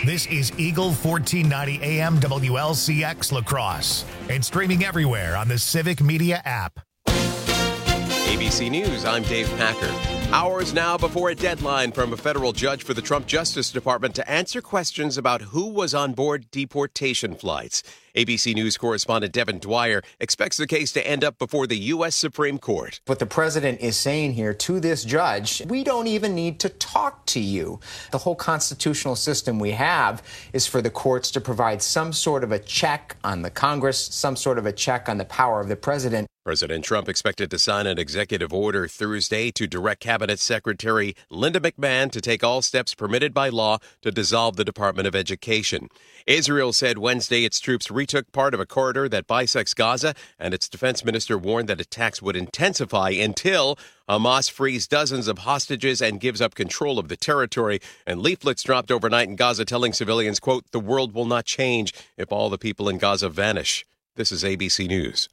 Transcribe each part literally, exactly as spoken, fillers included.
This is Eagle fourteen ninety A M W L C X La Crosse and streaming everywhere on the Civic Media app. A B C News, I'm Dave Packer. Hours now before a deadline from a federal judge for the Trump Justice Department to answer questions about who was on board deportation flights. A B C News correspondent Devin Dwyer expects the case to end up before the U S Supreme Court. What the president is saying here to this judge, we don't even need to talk to you. The whole constitutional system we have is for the courts to provide some sort of a check on the Congress, some sort of a check on the power of the president. President Trump expected to sign an executive order Thursday to direct Cabinet Secretary Linda McMahon to take all steps permitted by law to dissolve the Department of Education. Israel said Wednesday its troops retook part of a corridor that bisects Gaza, and its defense minister warned that attacks would intensify until Hamas frees dozens of hostages and gives up control of the territory. And leaflets dropped overnight in Gaza telling civilians, quote, "The world will not change if all the people in Gaza vanish." This is A B C News.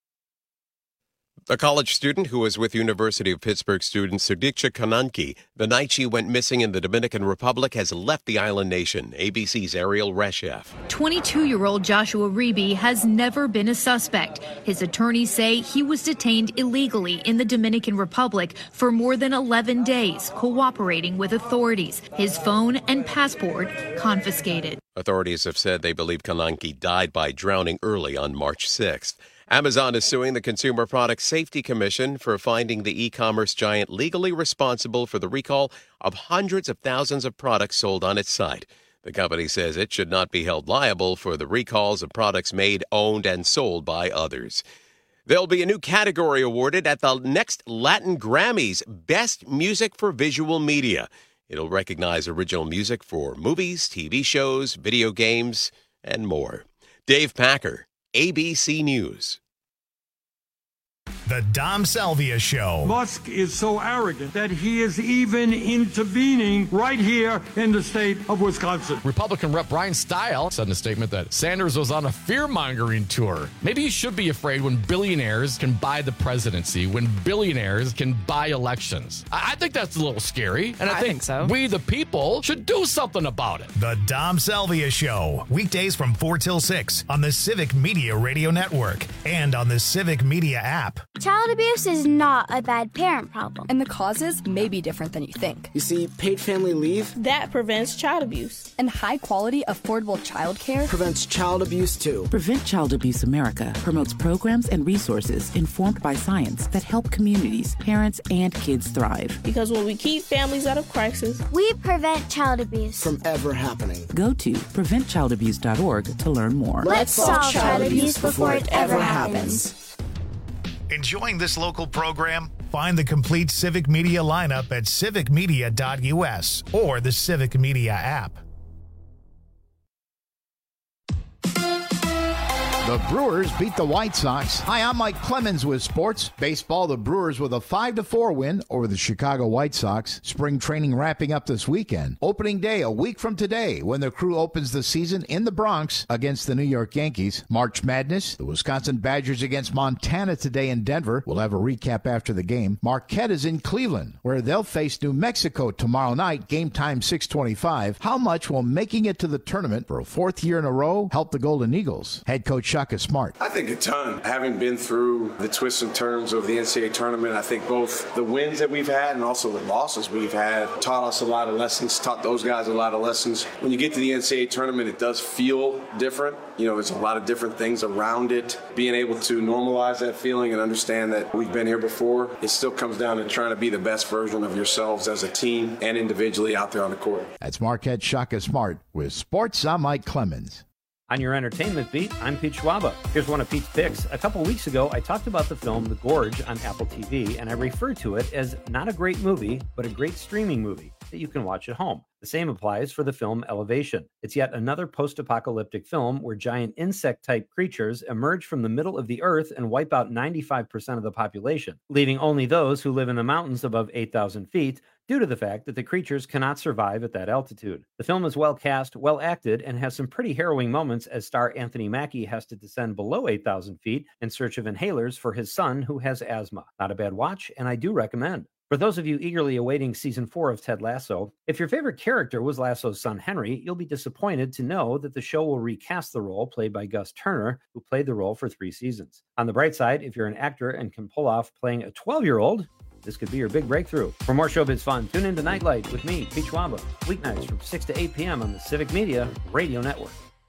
A college student who was with University of Pittsburgh student Sudiksha Kananki the night she went missing in the Dominican Republic has left the island nation. A B C's Ariel Reshef. twenty-two-year-old Joshua Reeby has never been a suspect. His attorneys say he was detained illegally in the Dominican Republic for more than eleven days, cooperating with authorities. His phone and passport confiscated. Authorities have said they believe Kananki died by drowning early on March sixth. Amazon is suing the Consumer Product Safety Commission for finding the e-commerce giant legally responsible for the recall of hundreds of thousands of products sold on its site. The company says it should not be held liable for the recalls of products made, owned, and sold by others. There'll be a new category awarded at the next Latin Grammys, Best Music for Visual Media. It'll recognize original music for movies, T V shows, video games, and more. Dave Packer, A B C News. The Dom Salvia Show. Musk is so arrogant that he is even intervening right here in the state of Wisconsin. Republican Rep Brian Stile said in a statement that Sanders was on a fear-mongering tour. Maybe he should be afraid when billionaires can buy the presidency, when billionaires can buy elections. I, I think that's a little scary, and I, I think, think so. we, the people, should do something about it. The Dom Salvia Show. Weekdays from four till six on the Civic Media Radio Network and on the Civic Media app. Child abuse is not a bad parent problem. And the causes may be different than you think. You see, paid family leave that prevents child abuse. And high-quality, affordable child care prevents child abuse, too. Prevent Child Abuse America promotes programs and resources informed by science that help communities, parents, and kids thrive. Because when we keep families out of crisis, we prevent child abuse from ever happening. Go to prevent child abuse dot org to learn more. Let's solve child abuse before it ever happens. Enjoying this local program? Find the complete Civic Media lineup at civic media dot U S or the Civic Media app. The Brewers beat the White Sox. Hi, I'm Mike Clemens with sports. Baseball, the Brewers with a five to four win over the Chicago White Sox. Spring training wrapping up this weekend. Opening day a week from today when the crew opens the season in the Bronx against the New York Yankees. March Madness, the Wisconsin Badgers against Montana today in Denver. We'll have a recap after the game. Marquette is in Cleveland, where they'll face New Mexico tomorrow night. Game time six twenty-five. How much will making it to the tournament for a fourth year in a row help the Golden Eagles? Head coach Shaka Smart. I think a ton. Having been through the twists and turns of the N C double A tournament, I think both the wins that we've had and also the losses we've had taught us a lot of lessons, taught those guys a lot of lessons. When you get to the N C double A tournament, it does feel different. You know, there's a lot of different things around it. Being able to normalize that feeling and understand that we've been here before, it still comes down to trying to be the best version of yourselves as a team and individually out there on the court. That's Marquette Shaka Smart with Sports. I'm Mike Clemens. On your entertainment beat, I'm Pete Schwaba. Here's one of Pete's picks. A couple weeks ago, I talked about the film The Gorge on Apple T V, and I referred to it as not a great movie, but a great streaming movie that you can watch at home. The same applies for the film Elevation. It's yet another post-apocalyptic film where giant insect-type creatures emerge from the middle of the earth and wipe out ninety-five percent of the population, leaving only those who live in the mountains above eight thousand feet due to the fact that the creatures cannot survive at that altitude. The film is well cast, well acted, and has some pretty harrowing moments as star Anthony Mackie has to descend below eight thousand feet in search of inhalers for his son who has asthma. Not a bad watch, and I do recommend. For those of you eagerly awaiting season four of Ted Lasso, if your favorite character was Lasso's son Henry, you'll be disappointed to know that the show will recast the role played by Gus Turner, who played the role for three seasons. On the bright side, if you're an actor and can pull off playing a twelve-year-old, this could be your big breakthrough. For more showbiz fun, tune in to Nightlight with me, Pete Schwaba, weeknights from six to eight p.m. on the Civic Media Radio Network.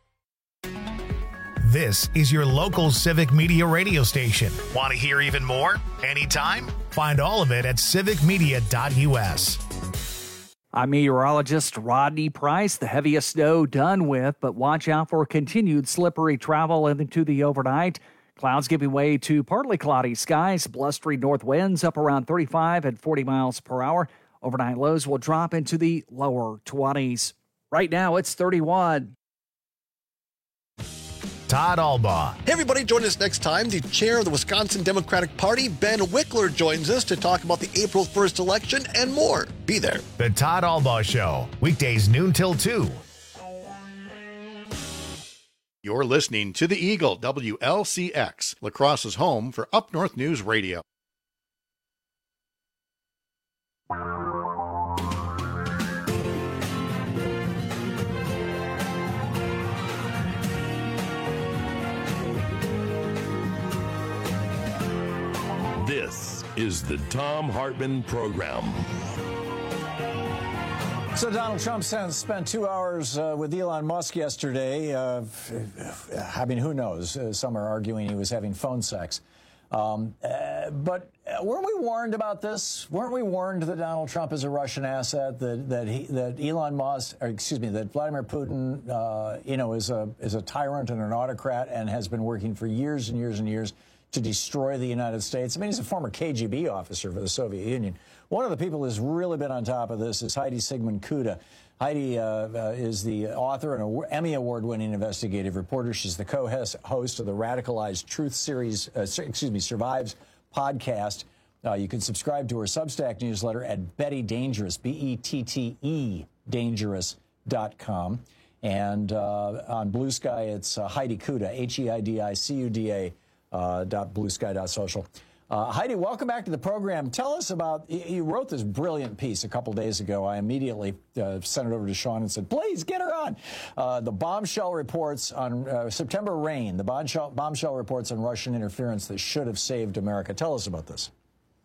This is your local Civic Media radio station. Want to hear even more? Anytime? Find all of it at civic media dot u s. I'm meteorologist Rodney Price. The heaviest snow done with, but watch out for continued slippery travel into the overnight. Clouds giving way to partly cloudy skies, blustery north winds up around thirty-five and forty miles per hour. Overnight lows will drop into the lower twenties. Right now, it's thirty-one. Todd Albaugh. Hey, everybody, join us next time. The chair of the Wisconsin Democratic Party, Ben Wickler, joins us to talk about the April first election and more. Be there. The Todd Albaugh Show, weekdays noon till two. You're listening to The Eagle, W L C X, La Crosse's home for Up North News Radio. This is the Thom Hartmann Program. So Donald Trump spent two hours uh, with Elon Musk yesterday. Uh, I mean, who knows? Uh, some are arguing he was having phone sex. Um, uh, but weren't we warned about this? Weren't we warned that Donald Trump is a Russian asset? That that he, that Elon Musk, or excuse me, that Vladimir Putin, uh, you know, is a is a tyrant and an autocrat and has been working for years and years and years to destroy the United States. I mean, he's a former K G B officer for the Soviet Union. One of the people who's really been on top of this is Heidi Sigmund Kuda. Heidi uh, uh, is the author and an Emmy Award-winning investigative reporter. She's the co-host of the Radicalized Truth series, uh, excuse me, Survives podcast. Uh, you can subscribe to her Substack newsletter at Betty Dangerous, B E T T E, dangerous dot com. And uh, on Blue Sky, it's uh, Heidi Kuda, H E I D I C U D A, uh, dot blue sky dot social. Uh, Heidi, welcome back to the program. Tell us about, you wrote this brilliant piece a couple days ago. I immediately uh, sent it over to Sean and said, please get her on. Uh, the bombshell reports on uh, September rain, the bombshell, bombshell reports on Russian interference that should have saved America. Tell us about this.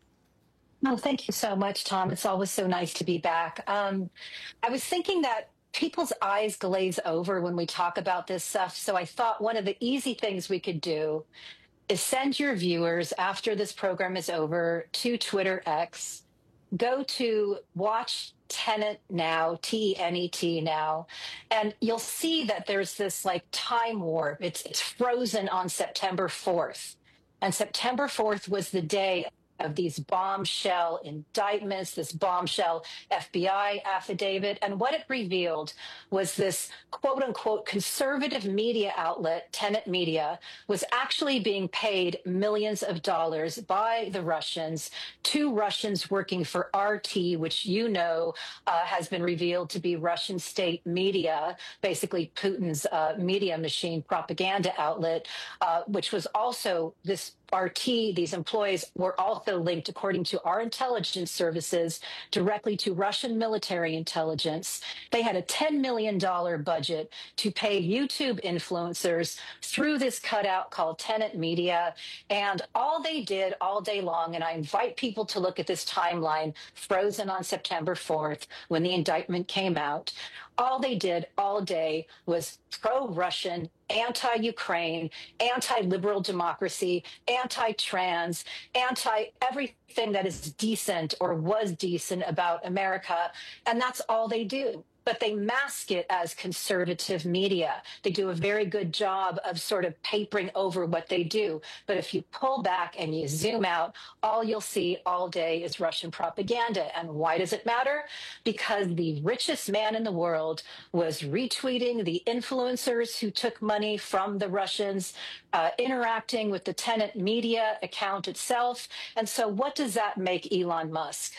Well, thank you so much, Tom. It's always so nice to be back. Um, I was thinking that people's eyes glaze over when we talk about this stuff. So I thought one of the easy things we could do is send your viewers after this program is over to Twitter X, go to Watch Tenet Now, T E N E T now, and you'll see that there's this like time warp. It's, it's frozen on September fourth. And September fourth was the day of these bombshell indictments, this bombshell F B I affidavit. And what it revealed was this quote unquote conservative media outlet, Tenet Media, was actually being paid millions of dollars by the Russians to Russians working for R T, which you know uh, has been revealed to be Russian state media, basically Putin's uh, media machine propaganda outlet, uh, which was also this R T, these employees were also linked, according to our intelligence services, directly to Russian military intelligence. They had a ten million dollars budget to pay YouTube influencers through this cutout called Tenet Media. And all they did all day long, and I invite people to look at this timeline, frozen on September fourth, when the indictment came out, all they did all day was pro-Russian, anti-Ukraine, anti-liberal democracy, anti-trans, anti-everything that is decent or was decent about America. And that's all they do. But they mask it as conservative media. They do a very good job of sort of papering over what they do. But if you pull back and you zoom out, all you'll see all day is Russian propaganda. And why does it matter? Because the richest man in the world was retweeting the influencers who took money from the Russians, uh, interacting with the Tenet Media account itself. And so what does that make Elon Musk, who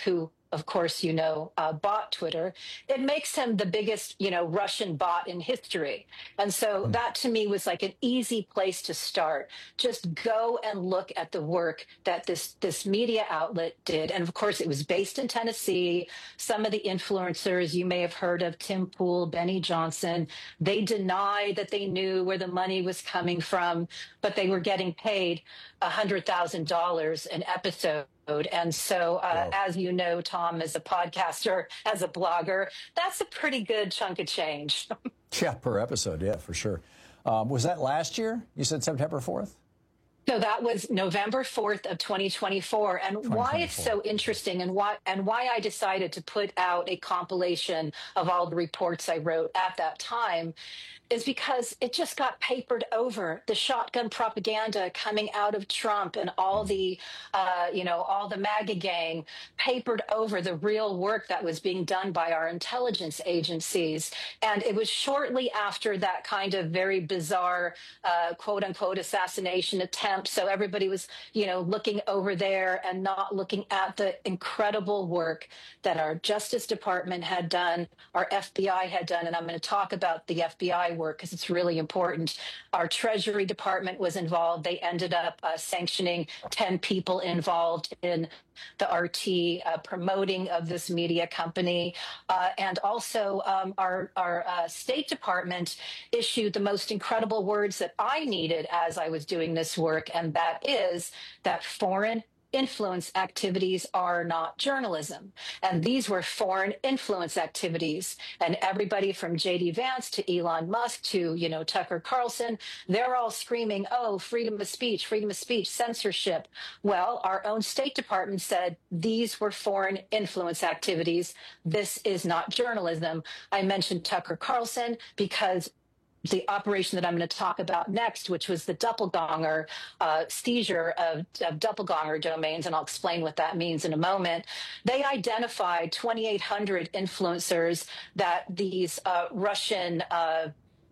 of course, you know, uh, bought Twitter, it makes him the biggest, you know, Russian bot in history. And so that to me was like an easy place to start. Just go and look at the work that this, this media outlet did. And of course, it was based in Tennessee. Some of the influencers you may have heard of, Tim Pool, Benny Johnson, they denied that they knew where the money was coming from, but they were getting paid one hundred thousand dollars an episode. And so, uh, wow. as you know, Tom, as a podcaster, as a blogger, that's a pretty good chunk of change. Yeah, per episode. Yeah, for sure. Um, was that last year? You said September fourth? So that was November fourth of twenty twenty-four. And why it's so interesting and why and why I decided to put out a compilation of all the reports I wrote at that time is because it just got papered over. The shotgun propaganda coming out of Trump and all the, uh, you know, all the MAGA gang papered over the real work that was being done by our intelligence agencies. And it was shortly after that kind of very bizarre, uh, quote unquote, assassination attempt. So everybody was, you know, looking over there and not looking at the incredible work that our Justice Department had done, our F B I had done. And I'm going to talk about the F B I work because it's really important. Our Treasury Department was involved. They ended up uh, sanctioning ten people involved in the R T uh, promoting of this media company. Uh, and also um, our, our uh, State Department issued the most incredible words that I needed as I was doing this work, and that is that foreign influence activities are not journalism. And these were foreign influence activities. And everybody from J D Vance to Elon Musk to, you know, Tucker Carlson, they're all screaming, oh, freedom of speech, freedom of speech, censorship. Well, our own State Department said these were foreign influence activities. This is not journalism. I mentioned Tucker Carlson because the operation that I'm going to talk about next, which was the Doppelganger uh, seizure of, of Doppelganger domains, and I'll explain what that means in a moment. They identified twenty-eight hundred influencers that these uh, Russian, uh,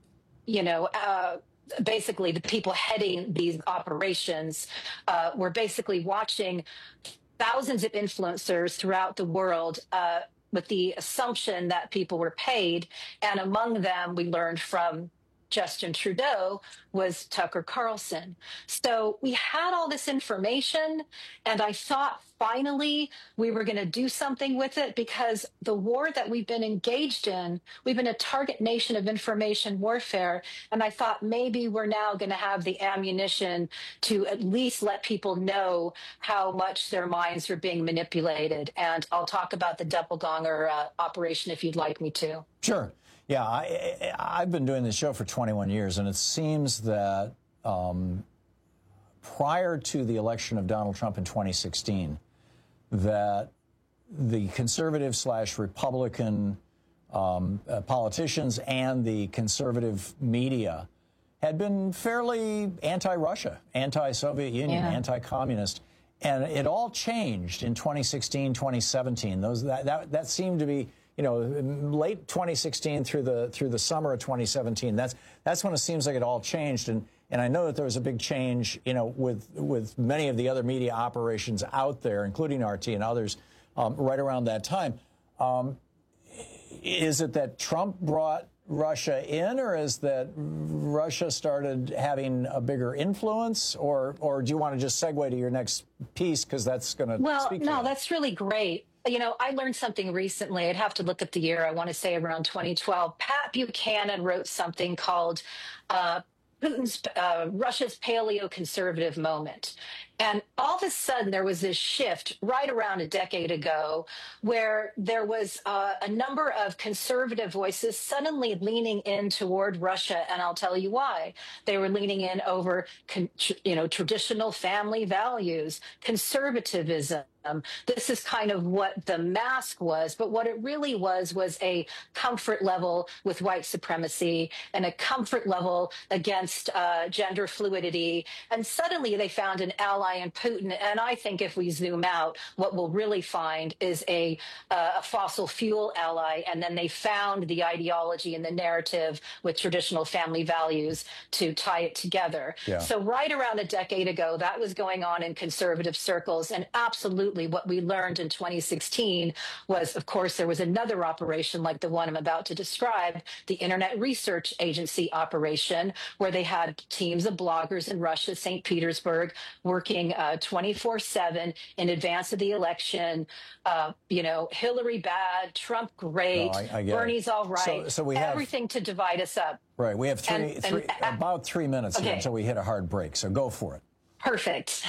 you know, uh, basically the people heading these operations uh, were basically watching thousands of influencers throughout the world uh, with the assumption that people were paid. And among them, we learned from Justin Trudeau was Tucker Carlson. So we had all this information, and I thought finally we were going to do something with it because the war that we've been engaged in, we've been a target nation of information warfare, and I thought maybe we're now going to have the ammunition to at least let people know how much their minds are being manipulated. And I'll talk about the Doppelganger uh, operation if you'd like me to. Sure. Yeah, I, I've been doing this show for twenty-one years, and it seems that um, prior to the election of Donald Trump in twenty sixteen, that the conservative slash Republican um, uh, politicians and the conservative media had been fairly anti-Russia, anti-Soviet Union, yeah. anti-communist. And it all changed in twenty sixteen, twenty seventeen. Those that, that, that seemed to be, you know, late twenty sixteen through the through the summer of twenty seventeen. That's that's when it seems like it all changed. And and I know that there was a big change, you know, with with many of the other media operations out there, including R T and others, um, right around that time. Um, is it that Trump brought Russia in, or is that Russia started having a bigger influence, or or do you want to just segue to your next piece because that's going to well, speak to no, that. That's really great. You know, I learned something recently. I'd have to look at the year. I want to say around twenty twelve. Pat Buchanan wrote something called uh, Putin's uh, Russia's paleoconservative moment. And all of a sudden, there was this shift right around a decade ago where there was uh, a number of conservative voices suddenly leaning in toward Russia. And I'll tell you why. They were leaning in over, con- you know, traditional family values, conservatism. Um, this is kind of what the mask was, but what it really was was a comfort level with white supremacy and a comfort level against uh, gender fluidity. And suddenly they found an ally in Putin. And I think if we zoom out, what we'll really find is a, uh, a fossil fuel ally. And then they found the ideology and the narrative with traditional family values to tie it together. Yeah. So right around a decade ago, that was going on in conservative circles, and absolutely absolutely what we learned in twenty sixteen was, of course, there was another operation like the one I'm about to describe, the Internet Research Agency operation, where they had teams of bloggers in Russia, Saint Petersburg, working uh, twenty-four seven in advance of the election. Uh, you know, Hillary bad, Trump great, no, I, I Bernie's it. all right. So, so we have everything to divide us up. Right. We have three, and, three and, about three minutes okay. here until we hit a hard break. So go for it. Perfect.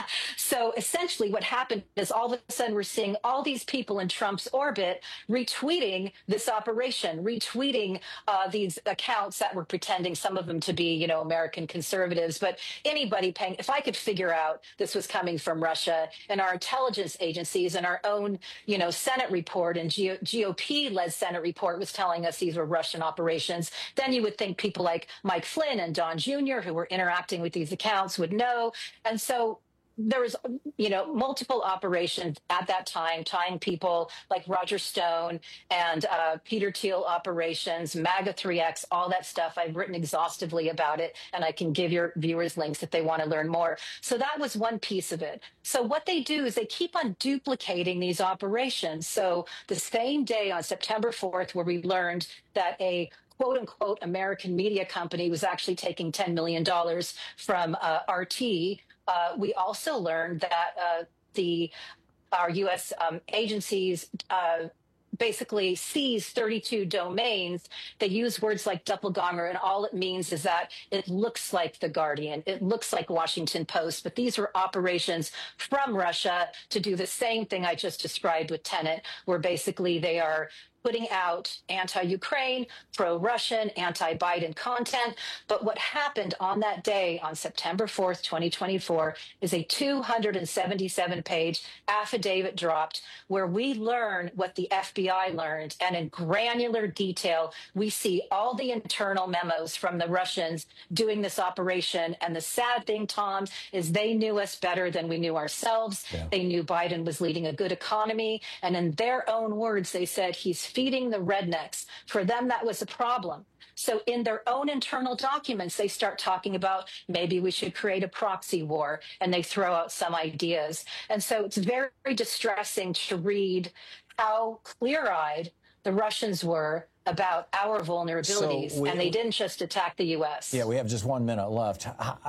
So essentially what happened is all of a sudden we're seeing all these people in Trump's orbit retweeting this operation, retweeting uh, these accounts that were pretending, some of them to be, you know, American conservatives, but anybody paying, if I could figure out this was coming from Russia, and our intelligence agencies and our own, you know, Senate report and G O P-led Senate report was telling us these were Russian operations, then you would think people like Mike Flynn and Don Junior, who were interacting with these accounts, would know. And so there was, you know, multiple operations at that time, tying people like Roger Stone and uh, Peter Thiel operations, MAGA three X, all that stuff. I've written exhaustively about it, and I can give your viewers links if they want to learn more. So that was one piece of it. So what they do is they keep on duplicating these operations. So the same day on September fourth, where we learned that a quote unquote American media company was actually taking ten million dollars from uh, R T. Uh, we also learned that uh, the our U S um, agencies uh, basically seized thirty-two domains. They use words like doppelganger, and all it means is that it looks like The Guardian, it looks like Washington Post, but these were operations from Russia to do the same thing I just described with Tenet, where basically they are putting out anti-Ukraine, pro-Russian, anti-Biden content. But what happened on that day, on September fourth, twenty twenty-four, is a two hundred seventy-seven page affidavit dropped where we learn what the F B I learned. And in granular detail, we see all the internal memos from the Russians doing this operation. And the sad thing, Tom, is they knew us better than we knew ourselves. Yeah. They knew Biden was leading a good economy. And in their own words, they said he's feeding the rednecks. For them, that was a problem. So in their own internal documents, they start talking about maybe we should create a proxy war, and they throw out some ideas. And so it's very, very distressing to read how clear-eyed the Russians were about our vulnerabilities, so we, and they didn't just attack the U S. Yeah, we have just one minute left.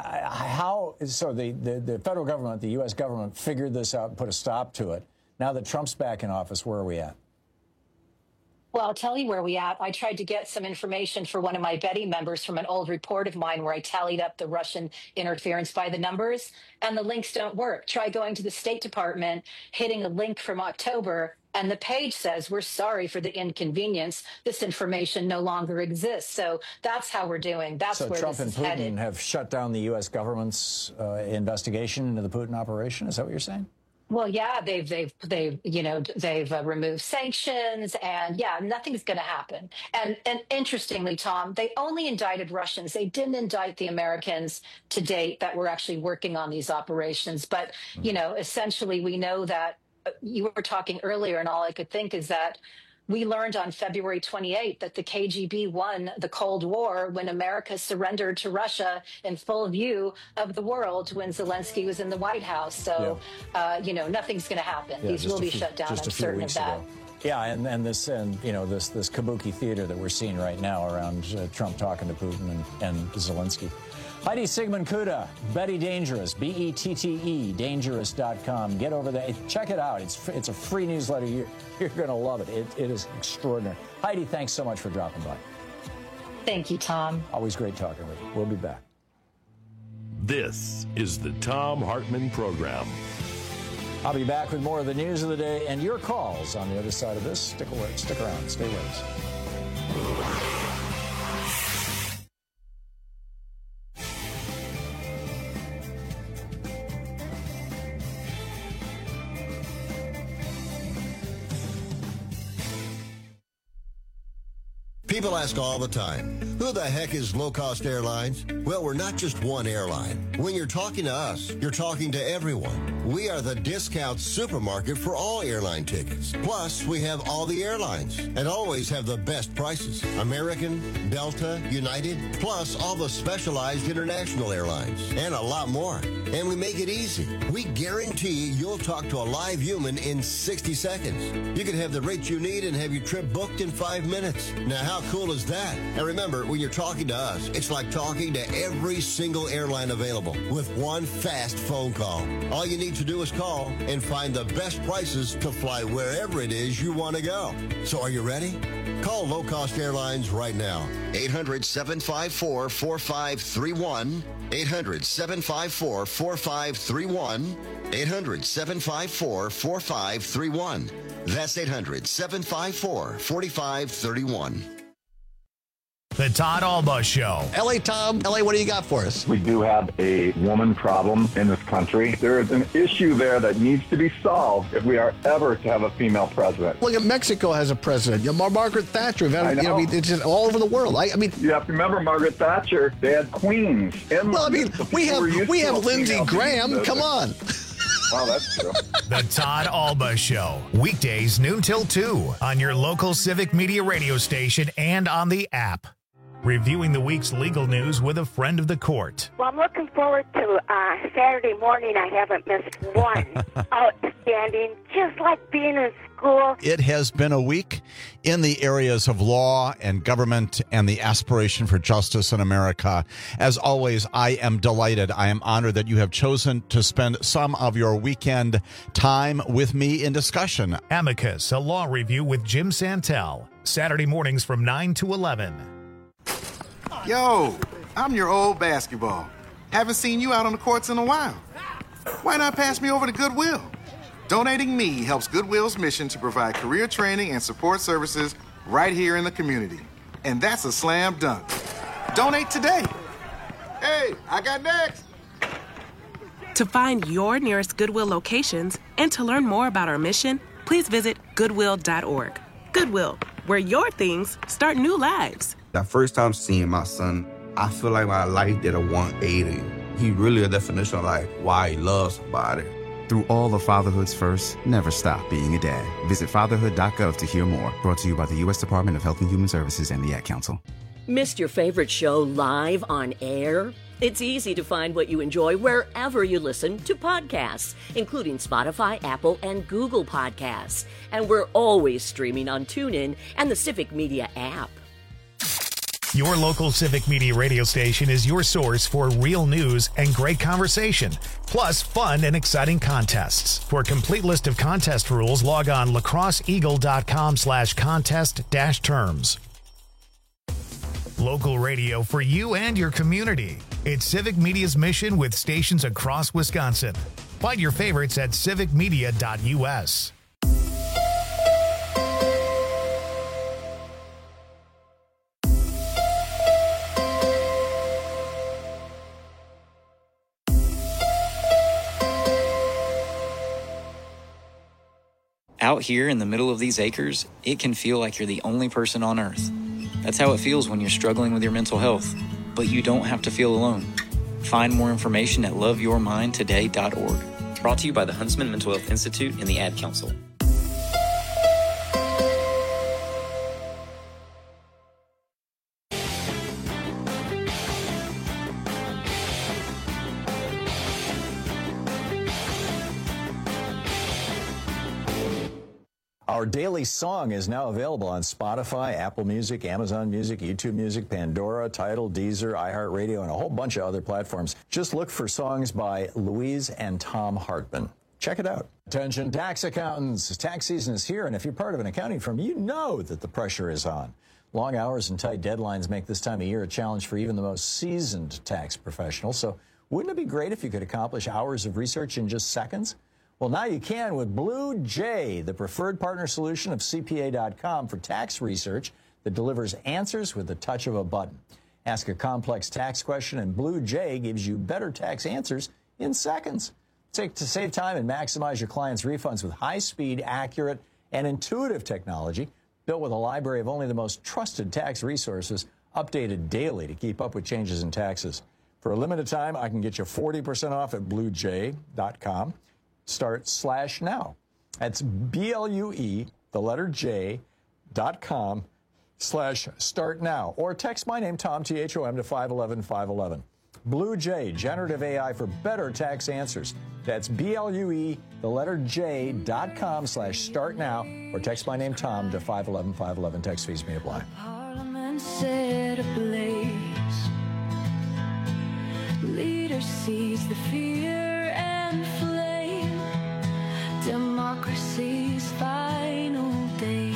How, so the, the, the federal government, the U S government figured this out and put a stop to it. Now that Trump's back in office, where are we at? Well, I'll tell you where we at. I tried to get some information for one of my Betty members from an old report of mine where I tallied up the Russian interference by the numbers, and the links don't work. Try going to the State Department, hitting a link from October, and the page says, we're sorry for the inconvenience. This information no longer exists. So that's how we're doing. That's so where Trump this is and Putin headed. have shut down the U S government's uh, investigation into the Putin operation. Is that what you're saying? Well, yeah, they've, they've, they've, you know, they've uh, removed sanctions, and yeah, nothing's going to happen. And, and interestingly, Tom, they only indicted Russians. They didn't indict the Americans to date that were actually working on these operations. But, you know, essentially, we know that uh, you were talking earlier, and all I could think is that we learned on February twenty-eighth that the K G B won the Cold War when America surrendered to Russia in full view of the world when Zelensky was in the White House. So, yeah. uh, you know, nothing's going to happen. Yeah, These will be few, shut down. I'm certain of that. Ago. Yeah, and, and this, and you know, this this kabuki theater that we're seeing right now around uh, Trump talking to Putin and, and Zelensky. Heidi Sigmund Kuda, Betty Dangerous, B E T T E, dangerous dot com. Get over there. Check it out. It's it's a free newsletter. You're, you're going to love it. it. It is extraordinary. Heidi, thanks so much for dropping by. Thank you, Tom. Always great talking with you. We'll be back. This is the Thom Hartmann Program. I'll be back with more of the news of the day and your calls on the other side of this. Stick, away, stick around. Stay with us. People ask all the time, who the heck is Low Cost Airlines? Well, we're not just one airline. When you're talking to us, you're talking to everyone. We are the discount supermarket for all airline tickets. Plus, we have all the airlines and always have the best prices. American, Delta, United, plus all the specialized international airlines and a lot more. And we make it easy. We guarantee you'll talk to a live human in sixty seconds. You can have the rate you need and have your trip booked in five minutes. Now, how cool is that? And remember, when you're talking to us, it's like talking to every single airline available with one fast phone call. All you need to do is call and find the best prices to fly wherever it is you want to go. So are you ready? Call Low Cost Airlines right now. eight hundred, seven five four, four five three one. eight hundred, seven five four, four five three one. eight hundred, seven five four, four five three one. That's eight hundred, seven five four, four five three one. The Todd Alba Show. L A Tom, L A, what do you got for us? We do have a woman problem in this country. There is an issue there that needs to be solved if we are ever to have a female president. Look at Mexico has a president. You know, Margaret Thatcher. I know. You know, it's just all over the world. I, I mean, you have to remember Margaret Thatcher. They had queens. In well, I mean, we have we have Lindsey Graham. Come on. Well, that's true. The Todd Alba Show. Weekdays, noon till two on your local Civic Media radio station and on the app. Reviewing the week's legal news with a friend of the court. Well, I'm looking forward to uh, Saturday morning. I haven't missed one. Outstanding. Just like being in school. It has been a week in the areas of law and government and the aspiration for justice in America. As always, I am delighted. I am honored that you have chosen to spend some of your weekend time with me in discussion. Amicus, a law review with Jim Santel. Saturday mornings from nine to eleven. Yo, I'm your old basketball. Haven't seen you out on the courts in a while. Why not pass me over to Goodwill? Donating me helps Goodwill's mission to provide career training and support services right here in the community. And that's a slam dunk. Donate today. Hey, I got next. To find your nearest Goodwill locations and to learn more about our mission, please visit goodwill dot org. Goodwill, where your things start new lives. That first time seeing my son, I feel like my life did a one eighty. He really a definition of like why he loves somebody. Through all of fatherhood's first, never stop being a dad. Visit fatherhood dot gov to hear more. Brought to you by the U S Department of Health and Human Services and the Ad Council. Missed your favorite show live on air? It's easy to find what you enjoy wherever you listen to podcasts, including Spotify, Apple, and Google Podcasts. And we're always streaming on TuneIn and the Civic Media app. Your local Civic Media radio station is your source for real news and great conversation, plus fun and exciting contests. For a complete list of contest rules, log on lacrosseeagle.com slash contest dash terms. Local radio for you and your community. It's Civic Media's mission with stations across Wisconsin. Find your favorites at civic media dot u s. Out here in the middle of these acres, it can feel like you're the only person on Earth. That's how it feels when you're struggling with your mental health. But you don't have to feel alone. Find more information at love your mind today dot org. Brought to you by the Huntsman Mental Health Institute and the Ad Council. Our daily song is now available on Spotify, Apple Music, Amazon Music, YouTube Music, Pandora, Tidal, Deezer, iHeartRadio, and a whole bunch of other platforms. Just look for songs by Louise and Tom Hartman. Check it out. Attention tax accountants. Tax season is here, and if you're part of an accounting firm, you know that the pressure is on. Long hours and tight deadlines make this time of year a challenge for even the most seasoned tax professionals. So wouldn't it be great if you could accomplish hours of research in just seconds? Well, now you can with Blue Jay, the preferred partner solution of C P A dot com for tax research that delivers answers with the touch of a button. Ask a complex tax question, and Blue Jay gives you better tax answers in seconds. Take to save time and maximize your clients' refunds with high-speed, accurate, and intuitive technology. built with a library of only the most trusted tax resources, updated daily to keep up with changes in taxes. For a limited time, I can get you forty percent off at blue jay dot com. Start slash now. That's B L U E, the letter J, dot com slash start now. Or text my name, Tom, T H O M, to five one one five one one. Blue Jay, generative A I for better tax answers. That's B L U E, the letter J, dot com slash start now. Or text my name, Tom, to five one one five one one. Text fees may apply. Parliament set ablaze. Leader sees the fear and flame. Democracy's final days.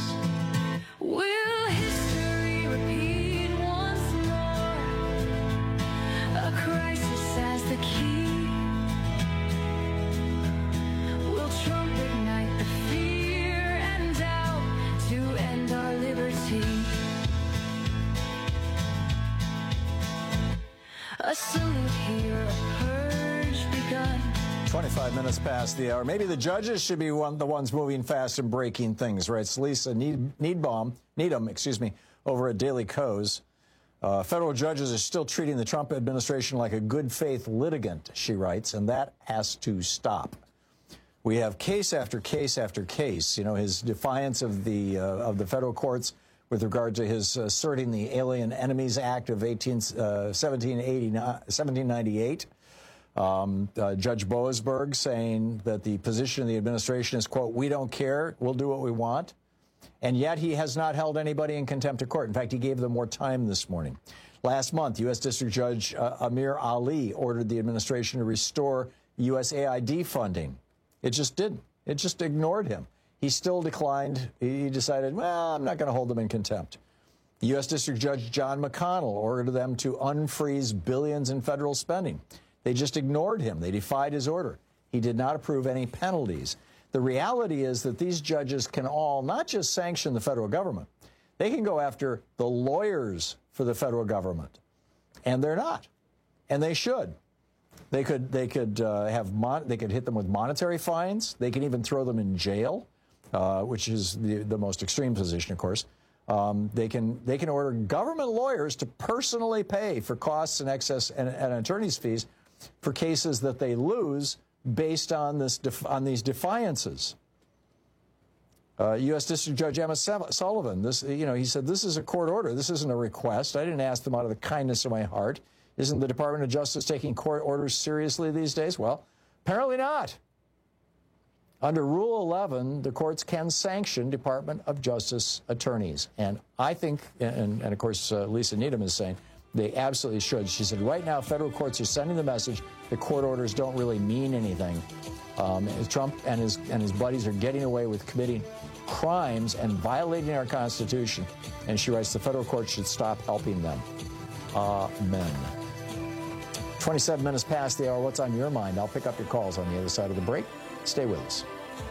Will history repeat once more? A crisis as the key. Will Trump ignite the fear and doubt to end our liberty? A salute here, a purge begun. twenty-five minutes past the hour. Maybe the judges should be one, the ones moving fast and breaking things, right? It's Lisa Need, Needbaum, Needham, excuse me, over at Daily Kos. Uh, federal judges are still treating the Trump administration like a good faith litigant, she writes, and that has to stop. We have case after case after case. You know, his defiance of the uh, of the federal courts with regard to his asserting the Alien Enemies Act of eighteen, uh, seventeen ninety-eight. Um, uh, Judge Boasberg saying that the position of the administration is, quote, we don't care, we'll do what we want. And yet he has not held anybody in contempt of court. In fact, he gave them more time this morning. Last month, U S District Judge uh, Amir Ali ordered the administration to restore U S A I D funding. It just didn't. It just ignored him. He still declined. He decided, well, I'm not going to hold them in contempt. U S District Judge John McConnell ordered them to unfreeze billions in federal spending. They just ignored him. They defied his order. He did not approve any penalties. The reality is that these judges can all not just sanction the federal government, they can go after the lawyers for the federal government. And they're not. And they should. They could they could uh, have mon- they could hit them with monetary fines. They can even throw them in jail, uh, which is the, the most extreme position, of course. Um, they can they can order government lawyers to personally pay for costs and excess and, and attorney's fees for cases that they lose based on this def- on these defiances. Uh, U S District Judge Emma Sullivan, this you know he said this is a court order. This isn't a request. I didn't ask them out of the kindness of my heart. Isn't the Department of Justice taking court orders seriously these days? Well, apparently not. Under Rule eleven, the courts can sanction Department of Justice attorneys. And I think, and, and of course, uh, Lisa Needham is saying, they absolutely should. She said, right now, federal courts are sending the message that court orders don't really mean anything. Um, Trump and his, and his buddies are getting away with committing crimes and violating our Constitution. And she writes, the federal courts should stop helping them. Amen. twenty-seven minutes past the hour. What's on your mind? I'll pick up your calls on the other side of the break. Stay with us.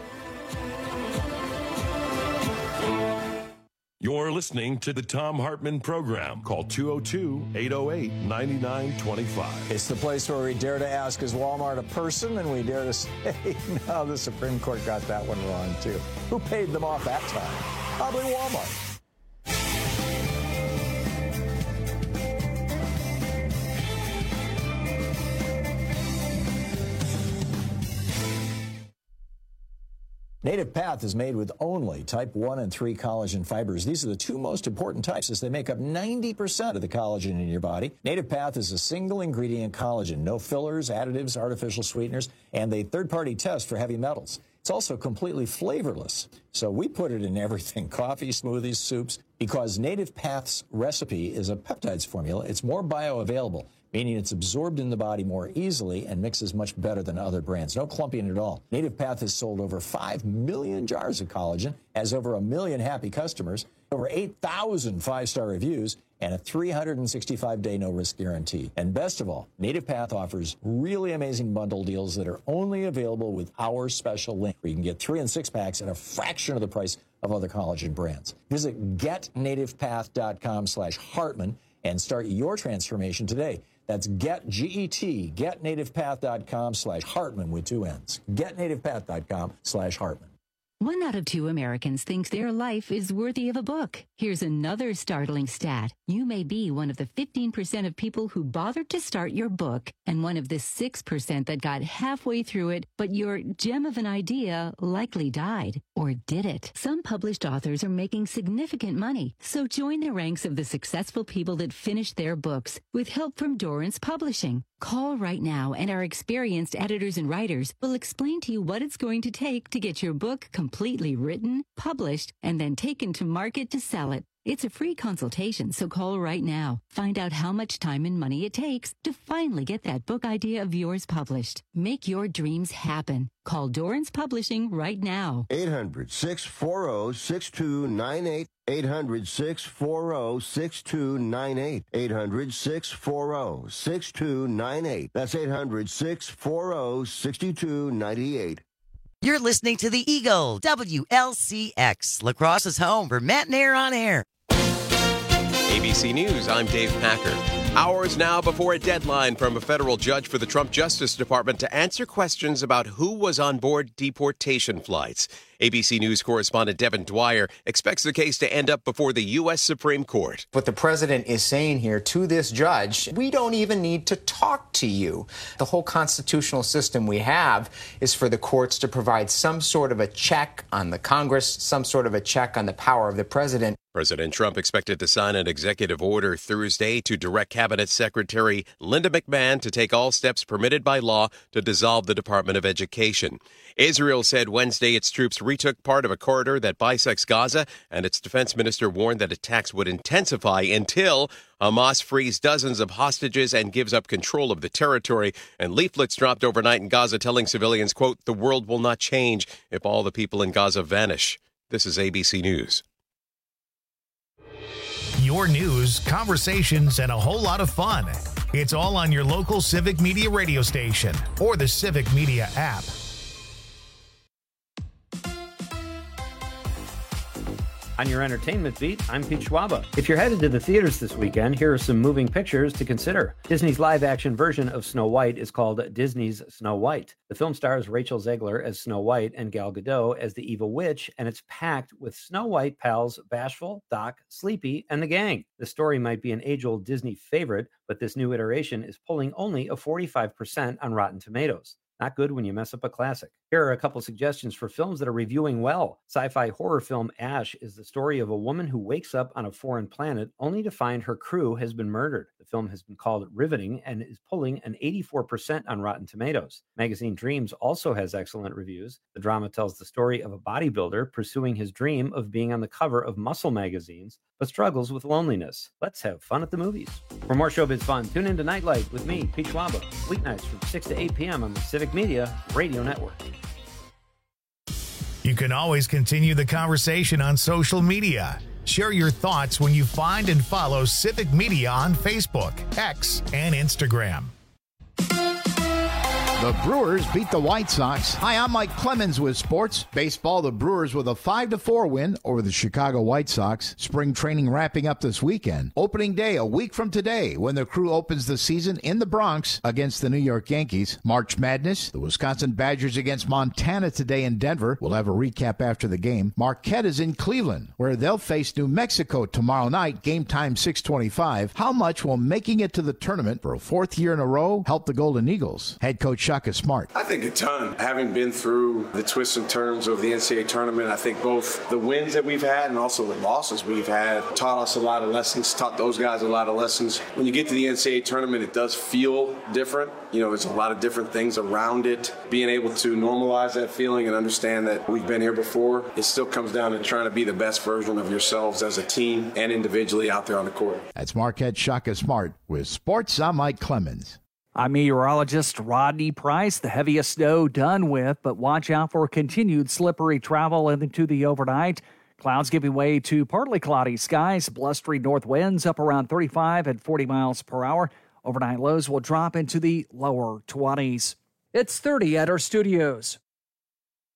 You're listening to the Thom Hartmann Program. Call two oh two, eight oh eight, nine nine two five. It's the place where we dare to ask, is Walmart a person? And we dare to say, no, the Supreme Court got that one wrong, too. Who paid them off that time? Probably Walmart. Native Path is made with only type one and three collagen fibers. These are the two most important types as they make up ninety percent of the collagen in your body. Native Path is a single ingredient collagen, no fillers, additives, artificial sweeteners, and a third-party test for heavy metals. It's also completely flavorless. So we put it in everything, coffee, smoothies, soups, because Native Path's recipe is a peptides formula. It's more bioavailable, meaning it's absorbed in the body more easily and mixes much better than other brands. No clumping at all. Native Path has sold over five million jars of collagen, has over a million happy customers, over eight thousand five-star reviews, and a three hundred sixty-five day no-risk guarantee. And best of all, Native Path offers really amazing bundle deals that are only available with our special link, where you can get three and six packs at a fraction of the price of other collagen brands. Visit getnativepath.com slash Hartmann and start your transformation today. That's get, G E T, getnativepath.com slash Hartmann with two N's. Getnativepath.com slash Hartmann. One out of two Americans think their life is worthy of a book. Here's another startling stat. You may be one of the fifteen percent of people who bothered to start your book and one of the six percent that got halfway through it, but your gem of an idea likely died. Or did it? Some published authors are making significant money, so join the ranks of the successful people that finished their books with help from Dorrance Publishing. Call right now and our experienced editors and writers will explain to you what it's going to take to get your book completely written, published, and then taken to market to sell it. It's a free consultation, so call right now. Find out how much time and money it takes to finally get that book idea of yours published. Make your dreams happen. Call Dorrance Publishing right now. eight hundred, six four zero, six two nine eight. eight hundred, six four zero, six two nine eight. eight hundred, six four zero, six two nine eight. That's eight hundred, six four zero, six two nine eight. You're listening to the Eagle, W L C X, La Crosse's home for Matt and Air on Air. A B C News, I'm Dave Packer. Hours now before a deadline from a federal judge for the Trump Justice Department to answer questions about who was on board deportation flights. A B C News correspondent Devin Dwyer expects the case to end up before the U S Supreme Court. What the president is saying here to this judge, we don't even need to talk to you. The whole constitutional system we have is for the courts to provide some sort of a check on the Congress, some sort of a check on the power of the president. President Trump expected to sign an executive order Thursday to direct Cabinet Secretary Linda McMahon to take all steps permitted by law to dissolve the Department of Education. Israel said Wednesday its troops retook part of a corridor that bisects Gaza, and its defense minister warned that attacks would intensify until Hamas frees dozens of hostages and gives up control of the territory. And leaflets dropped overnight in Gaza telling civilians, quote, "The world will not change if all the people in Gaza vanish." This is A B C News. Your news, conversations, and a whole lot of fun. It's all on your local Civic Media radio station or the Civic Media app. On your entertainment beat, I'm Pete Schwaba. If you're headed to the theaters this weekend, here are some moving pictures to consider. Disney's live-action version of Snow White is called Disney's Snow White. The film stars Rachel Zegler as Snow White and Gal Gadot as the evil witch, and it's packed with Snow White pals Bashful, Doc, Sleepy, and the gang. The story might be an age-old Disney favorite, but this new iteration is pulling only a forty-five percent on Rotten Tomatoes. Not good when you mess up a classic. Here are a couple suggestions for films that are reviewing well. Sci-fi horror film Ash is the story of a woman who wakes up on a foreign planet only to find her crew has been murdered. The film has been called riveting and is pulling an eighty-four percent on Rotten Tomatoes. Magazine Dreams also has excellent reviews. The drama tells the story of a bodybuilder pursuing his dream of being on the cover of muscle magazines, but struggles with loneliness. Let's have fun at the movies. For more showbiz fun, tune in to Nightlight with me, Pete Schwaba, weeknights from six to eight p.m. on the Civic Media Radio Network. You can always continue the conversation on social media. Share your thoughts when you find and follow Civic Media on Facebook, X, and Instagram. The Brewers beat the White Sox. Hi, I'm Mike Clemens with sports. Baseball, the Brewers with a five to four win over the Chicago White Sox. Spring training wrapping up this weekend. Opening day a week from today when the crew opens the season in the Bronx against the New York Yankees. March Madness, the Wisconsin Badgers against Montana today in Denver. We'll have a recap after the game. Marquette is in Cleveland, where they'll face New Mexico tomorrow night. Game time six twenty-five. How much will making it to the tournament for a fourth year in a row help the Golden Eagles? Head coach Shaka Smart. I think a ton. Having been through the twists and turns of the N C double A tournament, I think both the wins that we've had and also the losses we've had taught us a lot of lessons, taught those guys a lot of lessons. When you get to the N C double A tournament, it does feel different. You know, there's a lot of different things around it. Being able to normalize that feeling and understand that we've been here before, it still comes down to trying to be the best version of yourselves as a team and individually out there on the court. That's Marquette Shaka Smart with sports. I'm Mike Clemens. I'm meteorologist Rodney Price. The heaviest snow done with, but watch out for continued slippery travel into the overnight. Clouds giving way to partly cloudy skies, blustery north winds up around thirty-five and forty miles per hour. Overnight lows will drop into the lower twenties. It's thirty at our studios.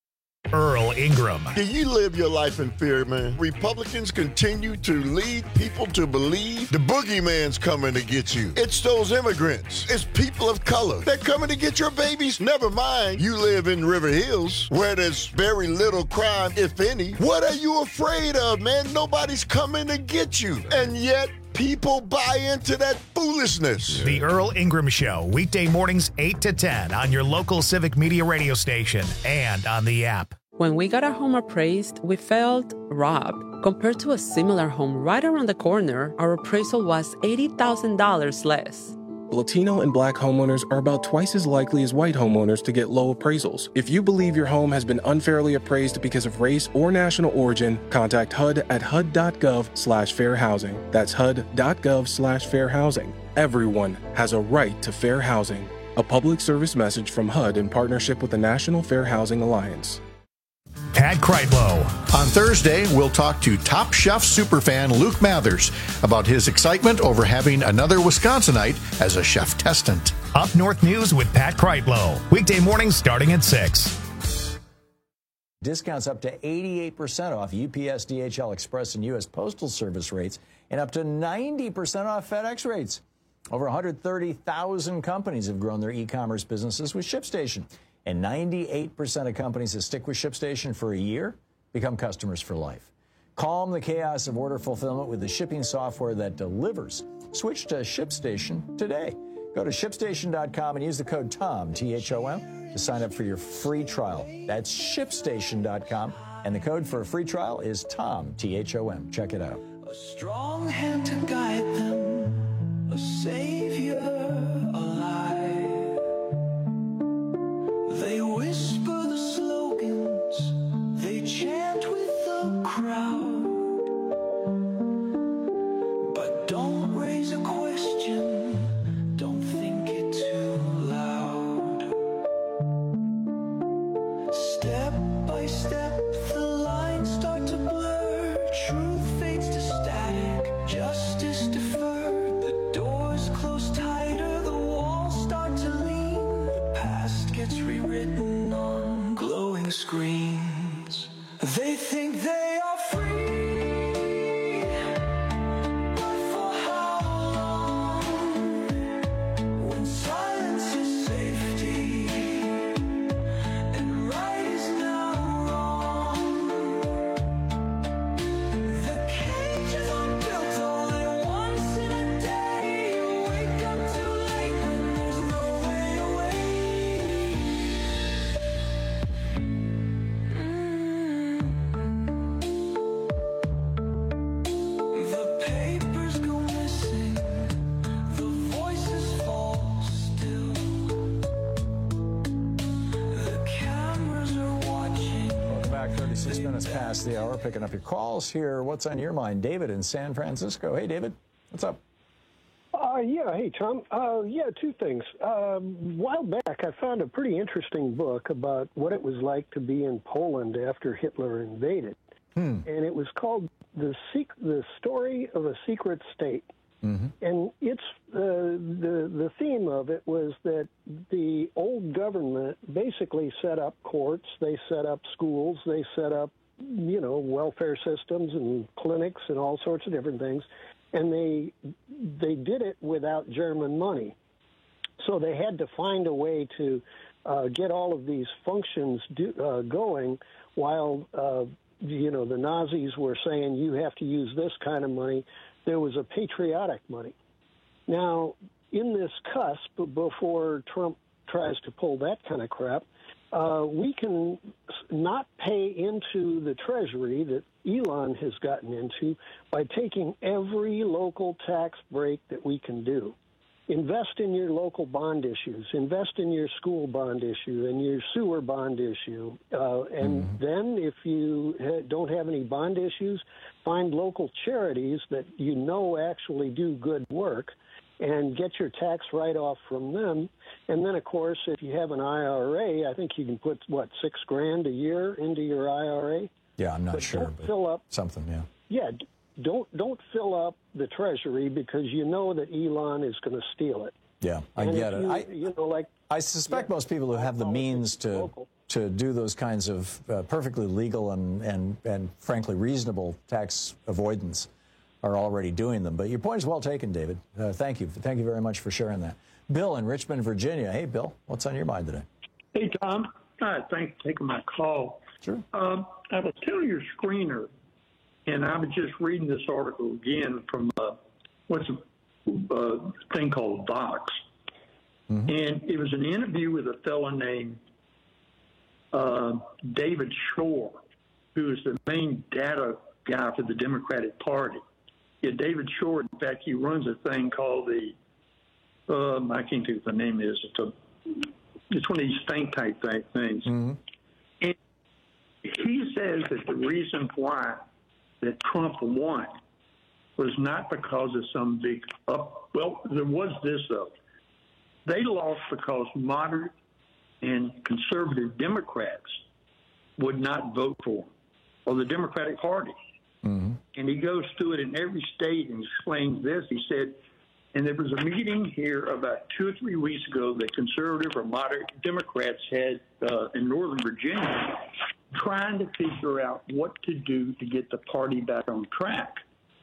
Earl Ingram. Do you live your life in fear, man? Republicans continue to lead people to believe the boogeyman's coming to get you. It's those immigrants. It's people of color. They're coming to get your babies. Never mind, you live in River Hills, where there's very little crime, if any. What are you afraid of, man? Nobody's coming to get you. And yet, people buy into that foolishness. The Earl Ingram Show, weekday mornings eight to ten on your local Civic Media radio station and on the app. When we got our home appraised, we felt robbed. Compared to a similar home right around the corner, our appraisal was eighty thousand dollars less. Latino and Black homeowners are about twice as likely as white homeowners to get low appraisals. If you believe your home has been unfairly appraised because of race or national origin, contact H U D at H U D dot gov slash fair housing. That's H U D dot gov slash fair housing. Everyone has a right to fair housing. A public service message from H U D in partnership with the National Fair Housing Alliance. Pat Kreitlow. On Thursday, we'll talk to Top Chef superfan Luke Mathers about his excitement over having another Wisconsinite as a chef testant. Up North News with Pat Kreitlow. Weekday mornings starting at six. Discounts up to eighty-eight percent off U P S, D H L Express, and U S Postal Service rates, and up to ninety percent off FedEx rates. Over one hundred thirty thousand companies have grown their e-commerce businesses with ShipStation. And ninety-eight percent of companies that stick with ShipStation for a year become customers for life. Calm the chaos of order fulfillment with the shipping software that delivers. Switch to ShipStation today. Go to ShipStation dot com and use the code TOM, T H O M, to sign up for your free trial. That's ShipStation dot com, and the code for a free trial is TOM, T H O M. Check it out. A strong hand to guide them, a savior alive. They whisper the slogans, they chant with the crowd, but don't raise a question, don't think it too loud. Step by step, the lines start to blur, truth fades to static, justice deferred, the doors close tighter, the walls start to lean, the past gets rewritten on glowing screens. They think they are free, but for how long? When silence is safety and right is now wrong. The cages are built all at once in a day. You wake up too late when there's no way away. The papers go missing, the voices fall still. The cameras are watching. Welcome back. thirty-six minutes past the hour. Picking up your calls here. What's on your mind? David in San Francisco. Hey, David. What's up? Uh, yeah, hey, Tom. Uh, yeah, two things. Um, a while back, I found a pretty interesting book about what it was like to be in Poland after Hitler invaded. Hmm. And it was called The Sec- The Story of a Secret State. Mm-hmm. And it's uh, the the theme of it was that the old government basically set up courts, they set up schools, they set up, you know, welfare systems and clinics and all sorts of different things, and they they did it without German money. So they had to find a way to uh, get all of these functions do, uh, going while, uh, you know, the Nazis were saying you have to use this kind of money. There was a patriotic money. Now, in this cusp, before Trump tries to pull that kind of crap, uh, we can not pay into the Treasury that Elon has gotten into by taking every local tax break that we can do. Invest in your local bond issues. Invest in your school bond issue and your sewer bond issue. Uh, and mm-hmm. then if you ha- don't have any bond issues, find local charities that you know actually do good work and get your tax write-off from them. And then, of course, if you have an I R A, I think you can put, what, six grand a year into your I R A? Yeah, I'm not but sure. Don't but fill up. Something, yeah. Yeah, don't don't fill up the Treasury because you know that Elon is going to steal it. Yeah, I and get it. You, I, you know, like I suspect yeah, most people who have the means to local. to do those kinds of uh, perfectly legal and, and, and frankly reasonable tax avoidance are already doing them. But your point is well taken, David. Uh, thank you. Thank you very much for sharing that. Bill in Richmond, Virginia. Hey, Bill, what's on your mind today? Hey, Tom. Hi, thanks for taking my call. Sure. Um, I was telling your screener, and I was just reading this article again from uh, what's a uh, thing called Vox. Mm-hmm. And it was an interview with a fellow named uh, David Shore, who is the main data guy for the Democratic Party. Yeah, David Shore, in fact, he runs a thing called the, um, I can't think of the name is, it's, a, it's one of these think tank type things. Mm-hmm. And he says that the reason why that Trump won was not because of some big up, well, there was this though. They lost because moderate and conservative Democrats would not vote for him, or the Democratic Party. Mm-hmm. And he goes through it in every state and explains this. He said, and there was a meeting here about two or three weeks ago that conservative or moderate Democrats had uh, in Northern Virginia trying to figure out what to do to get the party back on track.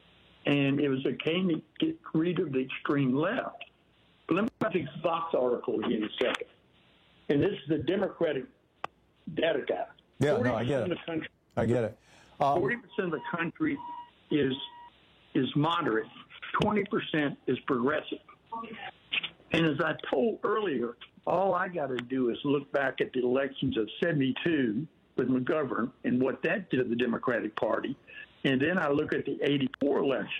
And it was a case to get rid of the extreme left. But let me go to this Vox article again in a second. And this is the Democratic data guy. Yeah, no, I get it. Of the country, I get it. Um, forty percent of the country is is moderate. twenty percent is progressive. And as I told earlier, all I got to do is look back at the elections of seventy-two with McGovern and what that did to the Democratic Party. And then I look at the eighty-four election.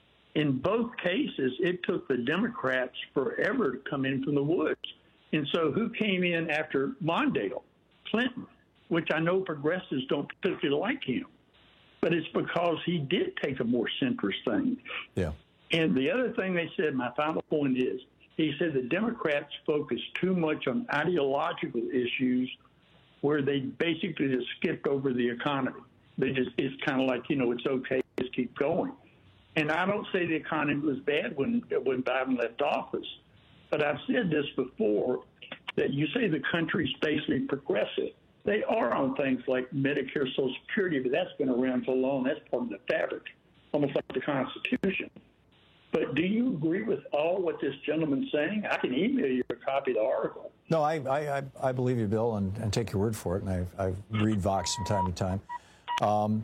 In both cases, it took the Democrats forever to come in from the woods. And so who came in after Mondale? Clinton, which I know progressives don't particularly like him. But it's because he did take a more centrist thing. Yeah. And the other thing they said, my final point is, he said the Democrats focus too much on ideological issues where they basically just skipped over the economy. They just, it's kind of like, you know, it's okay, just keep going. And I don't say the economy was bad when, when Biden left office, but I've said this before, that you say the country's basically progressive. They are on things like Medicare, Social Security, but that's been around for long. That's part of the fabric, almost like the Constitution. But do you agree with all what this gentleman's saying? I can email you a copy of the article. No, I I, I believe you, Bill, and, and take your word for it. And I, I read Vox from time to time. Um,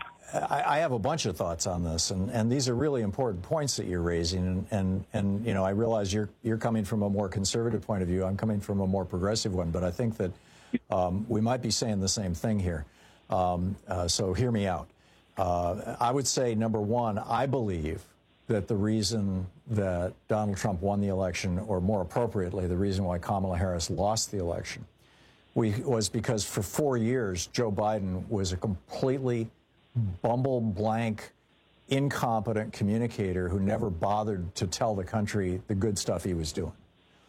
I, I have a bunch of thoughts on this, and, and these are really important points that you're raising. And, and, and you know, I realize you're you're coming from a more conservative point of view. I'm coming from a more progressive one, but I think that um, we might be saying the same thing here. Um, uh, so hear me out. Uh, I would say, number one, I believe that the reason that Donald Trump won the election, or more appropriately, the reason why Kamala Harris lost the election, we, was because for four years, Joe Biden was a completely bumble blank, incompetent communicator who never bothered to tell the country the good stuff he was doing.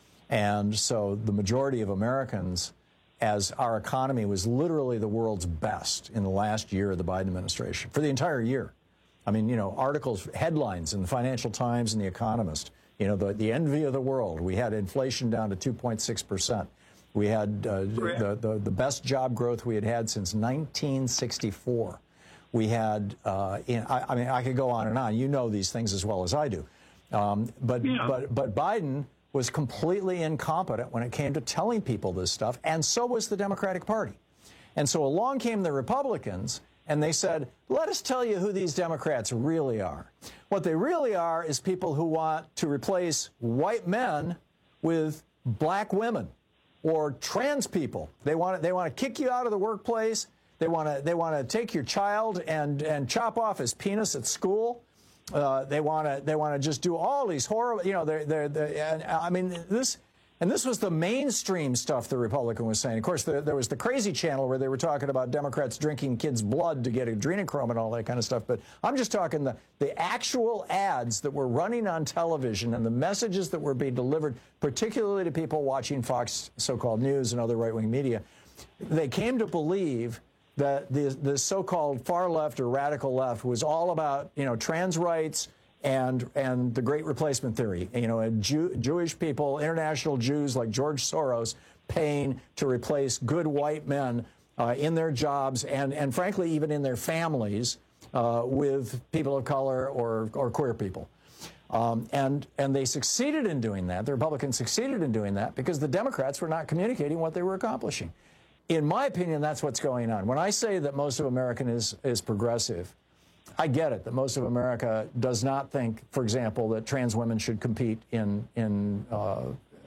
And so the majority of Americans, as our economy was literally the world's best in the last year of the Biden administration, for the entire year. I mean, you know, articles, headlines in the Financial Times and The Economist, you know, the, the envy of the world. We had inflation down to two point six percent. We had uh, the, the, the best job growth we had had since nineteen sixty-four. We had, uh, in, I, I mean, I could go on and on. You know these things as well as I do. Um, but, yeah. but, but Biden was completely incompetent when it came to telling people this stuff, and so was the Democratic Party. And so along came the Republicans, and they said, let us tell you who these Democrats really are. What they really are is people who want to replace white men with black women or trans people. They want, they want to kick you out of the workplace. They want to they want to take your child and, and chop off his penis at school. Uh, they want to they want to just do all these horrible, you know, they're, they're, they're, and, I mean, this, and this was the mainstream stuff the Republican was saying. Of course, there, there was the crazy channel where they were talking about Democrats drinking kids' blood to get adrenochrome and all that kind of stuff. But I'm just talking the, the actual ads that were running on television and the messages that were being delivered, particularly to people watching Fox so-called news and other right-wing media. They came to believe that the, the so-called far left or radical left was all about, you know, trans rights and and the Great Replacement Theory. You know, a Jew, Jewish people, international Jews like George Soros, paying to replace good white men uh, in their jobs and and frankly even in their families uh, with people of color or or queer people. Um, and and they succeeded in doing that. The Republicans succeeded in doing that because the Democrats were not communicating what they were accomplishing. In my opinion, that's what's going on. When I say that most of America is is progressive, I get it, that most of America does not think, for example, that trans women should compete in in uh,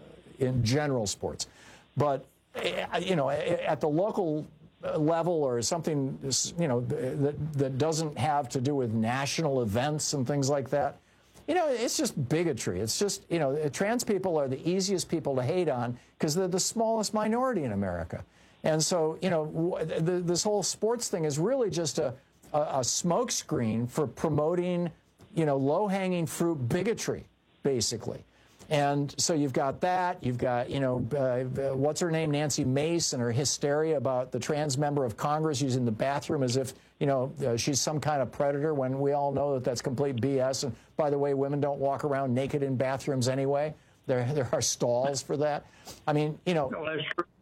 in general sports. But, you know, at the local level or something, you know, that, that doesn't have to do with national events and things like that, you know, it's just bigotry. It's just, you know, trans people are the easiest people to hate on because they're the smallest minority in America. And so, you know, the, this whole sports thing is really just a, a, a smokescreen for promoting, you know, low-hanging fruit bigotry, basically. And so you've got that. You've got, you know, uh, what's her name, Nancy Mace, and her hysteria about the trans member of Congress using the bathroom as if, you know, uh, she's some kind of predator when we all know that that's complete B S. And by the way, women don't walk around naked in bathrooms anyway. There, there are stalls for that. I mean, you know. No, that's true.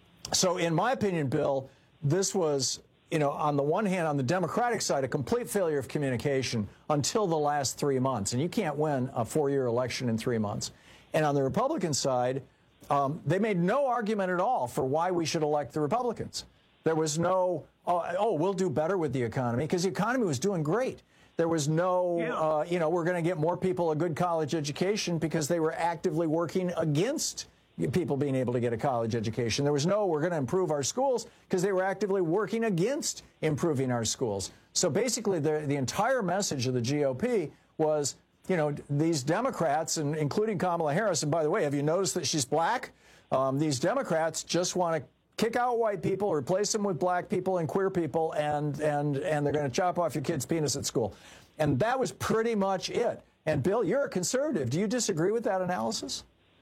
So in my opinion, Bill, this was, you know, on the one hand, on the Democratic side, a complete failure of communication until the last three months. And you can't win a four-year election in three months. And on the Republican side, um, they made no argument at all for why we should elect the Republicans. There was no, oh, oh we'll do better with the economy, because the economy was doing great. There was no, yeah. uh, you know, we're going to get more people a good college education, because they were actively working against people being able to get a college education. There was no, we're going to improve our schools, because they were actively working against improving our schools. So basically, the, the entire message of the G O P was, you know, these Democrats, and including Kamala Harris, and by the way, have you noticed that she's black? Um, these Democrats just want to kick out white people, replace them with black people and queer people, and and and they're going to chop off your kid's penis at school. And that was pretty much it. And Bill, you're a conservative. Do you disagree with that analysis?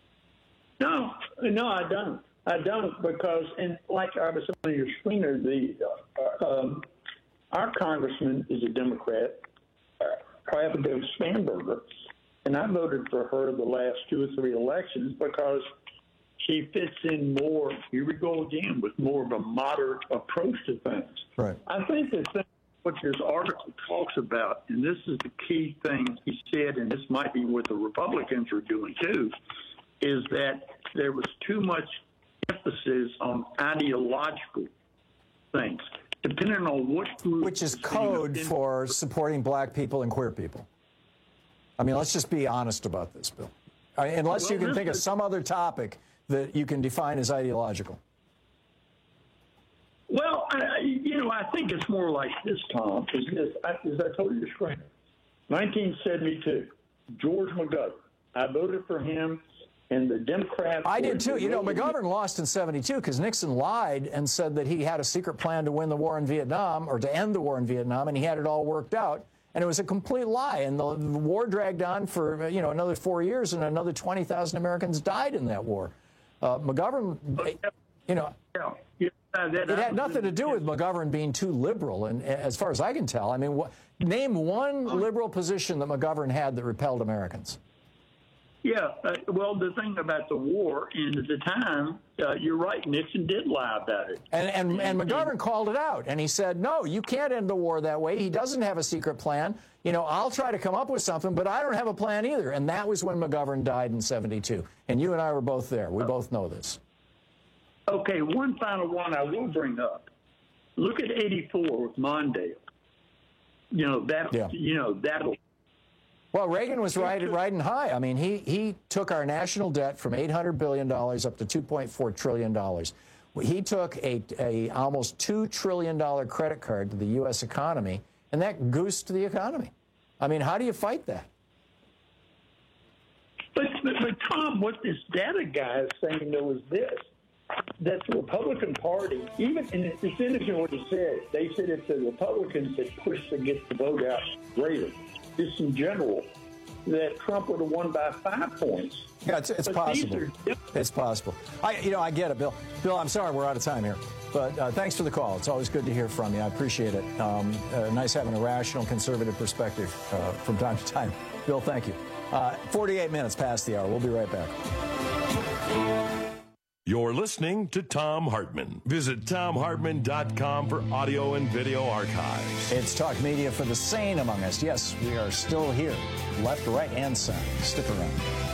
No, no, I don't. I don't, because, and like I was saying on your screener, the uh, um, our congressman is a Democrat, uh, Abigail Spanberger, and I voted for her the last two or three elections because she fits in more, here we go again, with more of a moderate approach to things. Right. I think the thing what this article talks about, and this is the key thing he said, and this might be what the Republicans are doing too, is that there was too much emphasis on ideological things, depending on what group. Which is code for supporting black people and queer people. I mean, let's just be honest about this, Bill. I mean, unless well, you can think of some other topic that you can define as ideological. Well, I, you know, I think it's more like this, Tom, is this, as I told you, the screener. nineteen seventy-two, George McGovern. I voted for him. And the Democrats. I did too. You know, McGovern lost in seventy-two because Nixon lied and said that he had a secret plan to win the war in Vietnam, or to end the war in Vietnam, and he had it all worked out. And it was a complete lie. And the, the war dragged on for, you know, another four years, and another twenty thousand Americans died in that war. Uh, McGovern, you know, yeah. Yeah, that, it had nothing to do with McGovern being too liberal. And as far as I can tell, I mean, wh- name one liberal position that McGovern had that repelled Americans. Yeah, uh, well, the thing about the war, and at the time, uh, you're right, Nixon did lie about it. And, and, and McGovern called it out, and he said, no, you can't end the war that way. He doesn't have a secret plan. You know, I'll try to come up with something, but I don't have a plan either. And that was when McGovern died in seventy-two. And you and I were both there. We both know this. Okay, one final one I will bring up. Look at eighty-four with Mondale. You know, that, yeah. you know, that'll. Well, Reagan was riding, riding high. I mean, he, he took our national debt from eight hundred billion dollars up to two point four trillion dollars. He took a, a almost two trillion dollars credit card to the U S economy, and that goosed the economy. I mean, how do you fight that? But, but, but Tom, what this data guy is saying, though, is this, that the Republican Party, even in it's interesting what he said, they said if the Republicans had pushed to get the vote out greater, just in general, that Trump would have won by five points. Yeah, it's, it's possible. Are, it's possible. I, you know, I get it, Bill. Bill, I'm sorry we're out of time here, but uh, thanks for the call. It's always good to hear from you. I appreciate it. Um, uh, nice having a rational, conservative perspective uh, from time to time. Bill, thank you. Uh, forty-eight minutes past the hour. We'll be right back. You're listening to Thom Hartmann. Visit Thom Hartmann dot com for audio and video archives. It's talk media for the sane among us. Yes, we are still here. Left, right, and center. Stick around.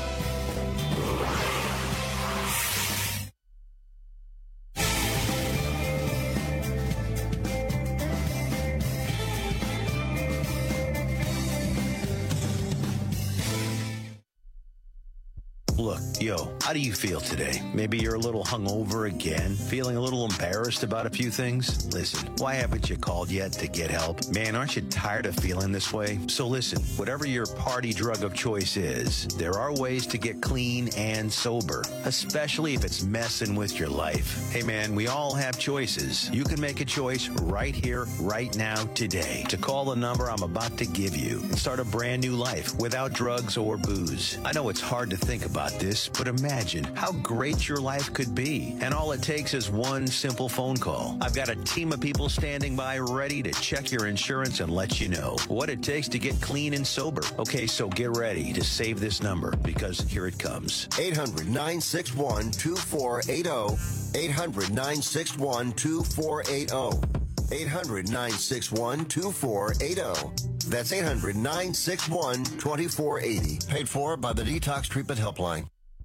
Look, yo, how do you feel today? Maybe you're a little hungover again, feeling a little embarrassed about a few things? Listen, why haven't you called yet to get help? Man, aren't you tired of feeling this way? So listen, whatever your party drug of choice is, there are ways to get clean and sober, especially if it's messing with your life. Hey man, we all have choices. You can make a choice right here, right now, today, to call the number I'm about to give you and start a brand new life without drugs or booze. I know it's hard to think about this, but imagine how great your life could be. And all it takes is one simple phone call. I've got a team of people standing by ready to check your insurance and let you know what it takes to get clean and sober. Okay, so get ready to save this number because here it comes. eight hundred, nine six one, two four eight zero. eight hundred, nine six one, two four eight zero. eight hundred, nine six one, two four eight zero. That's eight hundred, nine six one, two four eight zero. Paid for by the Detox Treatment Helpline.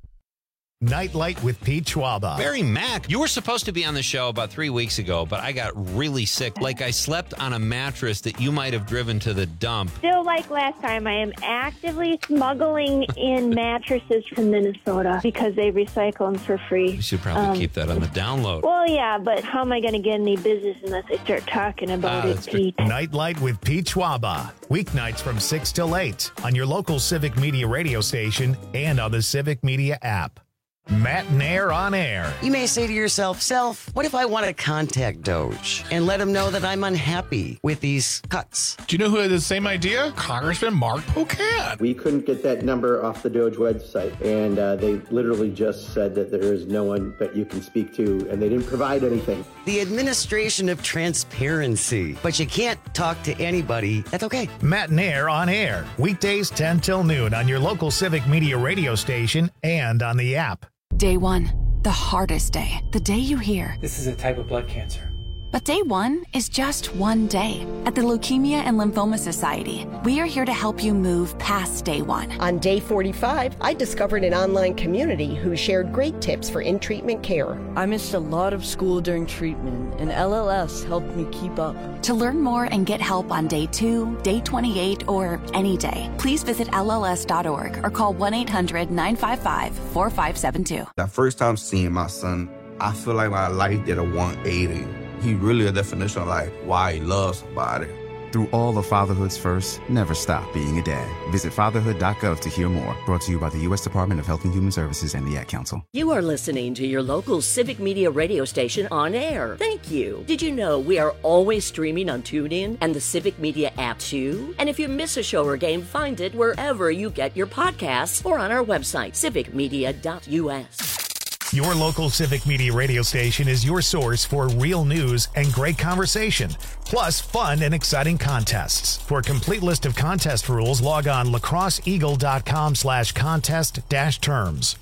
Nightlight with Pete Schwaba. Barry Mack, you were supposed to be on the show about three weeks ago, but I got really sick. Like I slept on a mattress that you might have driven to the dump. Still like last time, I am actively smuggling in mattresses from Minnesota because they recycle them for free. You should probably um, keep that on the download. Well, yeah, but how am I going to get any business unless I start talking about uh, it, Pete? Nightlight with Pete Schwaba. Weeknights from six till eight on your local Civic Media radio station and on the Civic Media app. Matt Nair on air. You may say to yourself, Self, what if I want to contact Doge and let him know that I'm unhappy with these cuts? Do you know who had the same idea? Congressman Mark Pocan. We couldn't get that number off the Doge website, and uh, they literally just said that there is no one that you can speak to, and they didn't provide anything. The administration of transparency. But you can't talk to anybody. That's okay. Matt Nair on air. Weekdays ten till noon on your local Civic Media radio station and on the app. Day one, the hardest day. The day you hear, this is a type of blood cancer. But day one is just one day. At the Leukemia and Lymphoma Society, we are here to help you move past day one. On day forty-five, I discovered an online community who shared great tips for in-treatment care. I missed a lot of school during treatment, and L L S helped me keep up. To learn more and get help on day two, day twenty-eight, or any day, please visit L L S dot org or call one eight hundred, nine five five, four five seven two. The first time seeing my son, I feel like my life did a one eighty. He really a definition of like why he loves somebody. Through all of Fatherhood's first, never stop being a dad. Visit fatherhood dot gov to hear more. Brought to you by the U S Department of Health and Human Services and the Ad Council. You are listening to your local Civic Media radio station on air. Thank you. Did you know we are always streaming on TuneIn and the Civic Media app too? And if you miss a show or game, find it wherever you get your podcasts or on our website, civic media dot U S. Your local Civic Media radio station is your source for real news and great conversation, plus fun and exciting contests. For a complete list of contest rules, log on lacrosseeagle.com slash contest dash terms.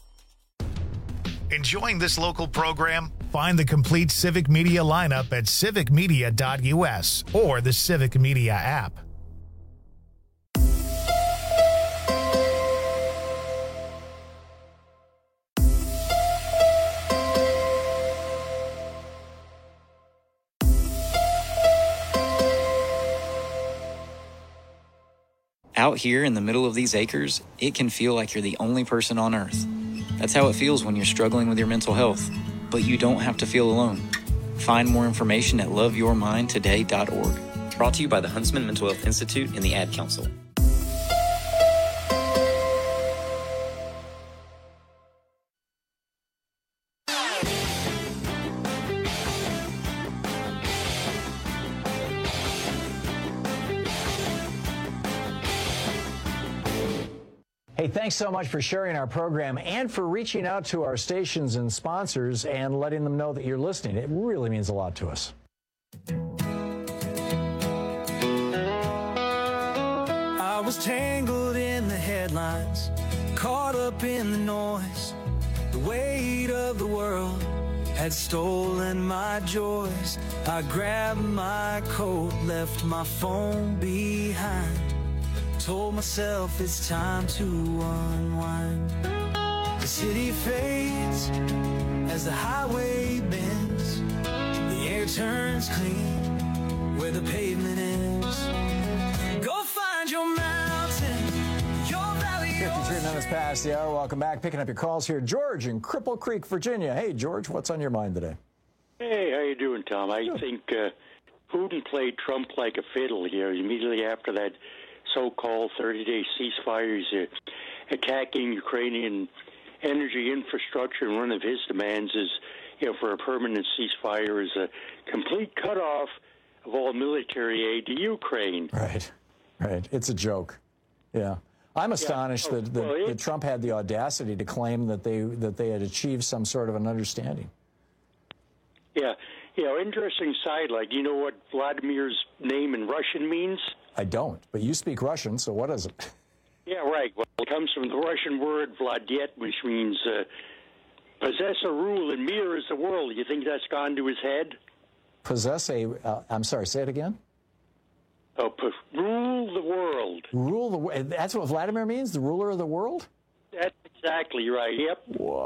Enjoying this local program? Find the complete Civic Media lineup at civic media dot U S or the Civic Media app. Out here in the middle of these acres, it can feel like you're the only person on earth. That's how it feels when you're struggling with your mental health. But you don't have to feel alone. Find more information at love your mind today dot org. Brought to you by the Huntsman Mental Health Institute and the Ad Council. Hey, thanks so much for sharing our program and for reaching out to our stations and sponsors and letting them know that you're listening. It really means a lot to us. I was was tangled in the headlines, caught up in the noise. The weight of the world had stolen my joys. I grabbed my coat, left my phone behind, told myself it's time to unwind. The city fades as the highway bends. The air turns clean where the pavement ends. Go find your mountain, your valley. fifty-three minutes past the hour. Welcome back. Picking up your calls here. George in Cripple Creek, Virginia. Hey, George, what's on your mind today? Hey, how you doing, Tom? I think uh, Putin played Trump like a fiddle. You know, immediately after that so-called thirty-day ceasefire, he's uh, attacking Ukrainian energy infrastructure, and one of his demands is, you know, for a permanent ceasefire is a complete cutoff of all military aid to Ukraine. Right, right. It's a joke. Yeah. I'm astonished yeah. Oh, that, that, well, it, that Trump had the audacity to claim that they that they had achieved some sort of an understanding. Yeah. You know, interesting side, like, you know what Vladimir's name in Russian means? I don't, but you speak Russian, so what is it? Yeah, right. Well, it comes from the Russian word Vladet, which means uh, possess a rule, and mir is the world. You think that's gone to his head? Possess a, uh, I'm sorry, say it again? Oh, p- rule the world. Rule the world. That's what Vladimir means, the ruler of the world? That's exactly right, yep.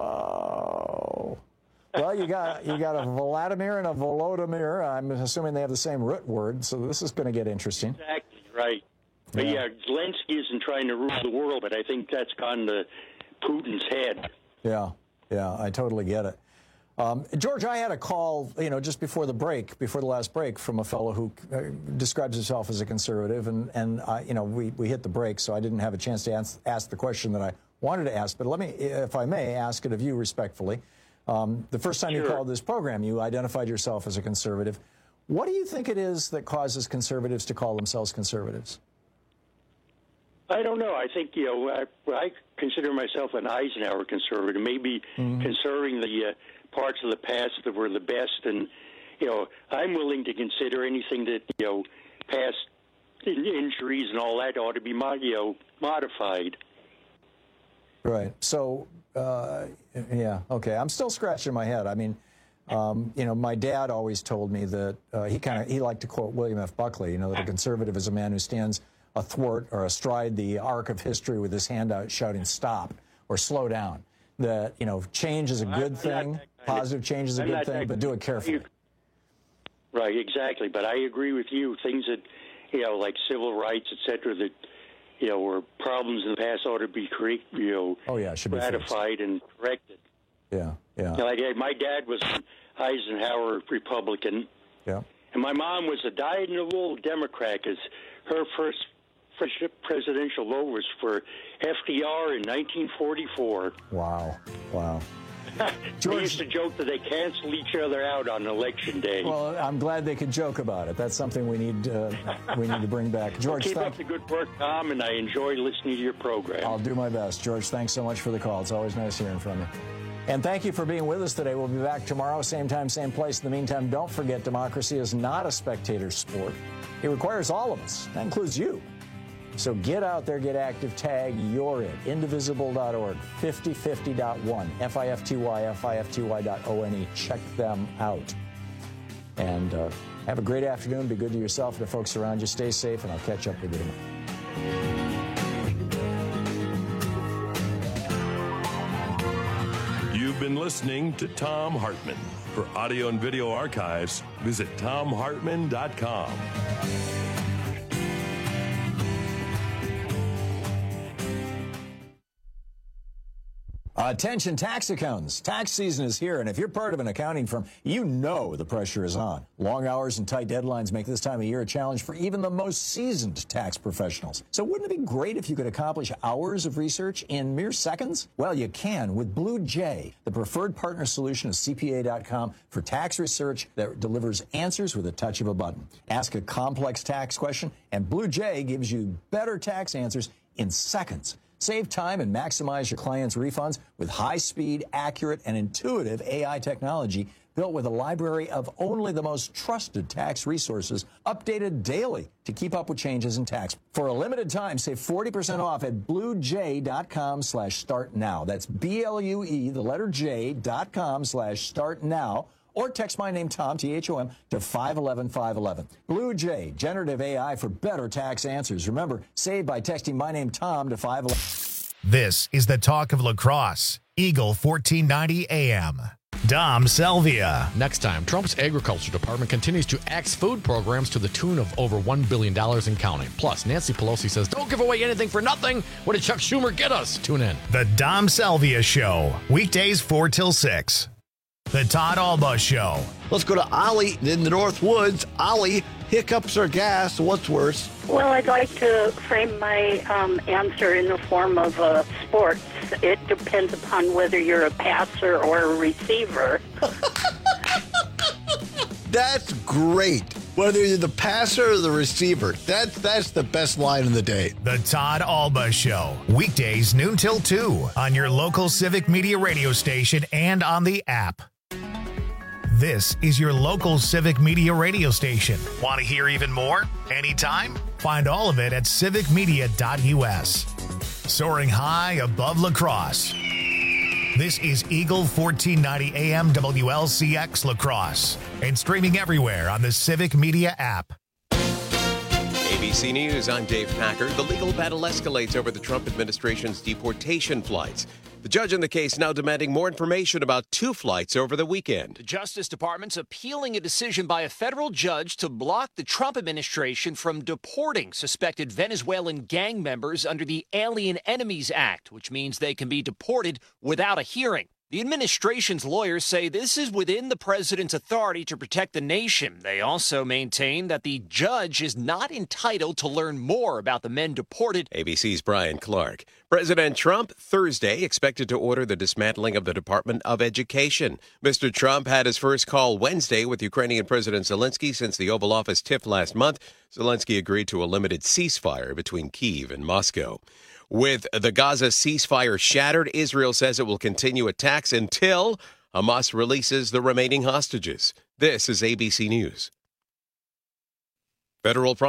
Whoa. Well, you got you got a Vladimir and a Volodymyr. I'm assuming they have the same root word, so this is going to get interesting. Exactly right. But yeah. yeah, Zelensky isn't trying to rule the world, but I think that's gone to Putin's head. Yeah, yeah, I totally get it. Um, George, I had a call, you know, just before the break, before the last break, from a fellow who uh, describes himself as a conservative, and and uh, you know, we we hit the break, so I didn't have a chance to ask, ask the question that I wanted to ask. But let me, if I may, ask it of you respectfully. Um, the first time sure. you called this program, you identified yourself as a conservative. What do you think it is that causes conservatives to call themselves conservatives? I don't know. I think, you know, I, I consider myself an Eisenhower conservative, maybe mm-hmm. conserving the uh, parts of the past that were the best. And, you know, I'm willing to consider anything that, you know, past in- injuries and all that ought to be, mod- you know, modified. Right. So, uh, yeah, okay. I'm still scratching my head. I mean, um, you know, my dad always told me that uh, he kind of, he liked to quote William F. Buckley, you know, that a conservative is a man who stands athwart or astride the arc of history with his hand out shouting stop or slow down. That, you know, change is a good thing, positive change is a good thing, but do it carefully. Right, exactly. But I agree with you. Things that, you know, like civil rights, et cetera, that, you know, were problems in the past ought to be, you know, oh, yeah, should be ratified and corrected. Yeah, yeah. You know, like, my dad was an Eisenhower Republican. Yeah. And my mom was a dyed-in-the-wool Democrat, because her first presidential vote was for F D R in nineteen forty-four. Wow, wow. George, they used to joke that they cancel each other out on election day. Well, I'm glad they could joke about it. That's something we need uh, we need to bring back. George, well, keep thank- up the good work, Tom, and I enjoy listening to your program. I'll do my best. George, thanks so much for the call. It's always nice hearing from you. And thank you for being with us today. We'll be back tomorrow, same time, same place. In the meantime, don't forget, democracy is not a spectator sport. It requires all of us. That includes you. So get out there, get active, tag You're It, indivisible dot org, fifty fifty dot one, F I F T Y, F I F T Y dot O N E. Check them out. And uh, have a great afternoon. Be good to yourself and the folks around you. Stay safe, and I'll catch up with you tomorrow. You've been listening to Thom Hartmann. For audio and video archives, visit Thom Hartmann dot com. Attention tax accountants. Tax season is here, and if you're part of an accounting firm, you know the pressure is on. Long hours and tight deadlines make this time of year a challenge for even the most seasoned tax professionals. So wouldn't it be great if you could accomplish hours of research in mere seconds? Well, you can with Blue Jay, the preferred partner solution of C P A dot com for tax research that delivers answers with a touch of a button. Ask a complex tax question, and Blue Jay gives you better tax answers in seconds. Save time and maximize your clients' refunds with high-speed, accurate, and intuitive A I technology built with a library of only the most trusted tax resources, updated daily to keep up with changes in tax. For a limited time, save forty percent off at bluejay.com slash start now. That's B-L-U-E, the letter J, dot com slash start now. Or text my name, Tom, T H O M, to five one one five one one. Blue Jay, generative A I for better tax answers. Remember, save by texting my name, Tom, to five one one. This is the talk of lacrosse. Eagle fourteen ninety A M. Dom Selvia. Next time, Trump's Agriculture Department continues to axe food programs to the tune of over one billion dollars and counting. Plus, Nancy Pelosi says, don't give away anything for nothing. What did Chuck Schumer get us? Tune in. The Dom Selvia Show. Weekdays four till six. The Todd Alba Show. Let's go to Ollie in the North Woods. Ollie, hiccups or gas? What's worse? Well, I'd like to frame my um, answer in the form of uh, sports. It depends upon whether you're a passer or a receiver. That's great. Whether you're the passer or the receiver, that's that's the best line of the day. The Todd Alba Show. Weekdays noon till two on your local Civic Media radio station and on the app. This is your local Civic Media radio station. Want to hear even more? Anytime? Find all of it at civic media dot u s. Soaring high above lacrosse. This is Eagle fourteen ninety A M W L C X Lacrosse and streaming everywhere on the Civic Media app. A B C News, I'm Dave Packard. The legal battle escalates over the Trump administration's deportation flights. The judge in the case now demanding more information about two flights over the weekend. The Justice Department's appealing a decision by a federal judge to block the Trump administration from deporting suspected Venezuelan gang members under the Alien Enemies Act, which means they can be deported without a hearing. The administration's lawyers say this is within the president's authority to protect the nation. They also maintain that the judge is not entitled to learn more about the men deported. A B C's Brian Clark. President Trump, Thursday, expected to order the dismantling of the Department of Education. Mister Trump had his first call Wednesday with Ukrainian President Zelensky since the Oval Office tipped last month. Zelensky agreed to a limited ceasefire between Kyiv and Moscow. With the Gaza ceasefire shattered, Israel says it will continue attacks until Hamas releases the remaining hostages. This is A B C News. Federal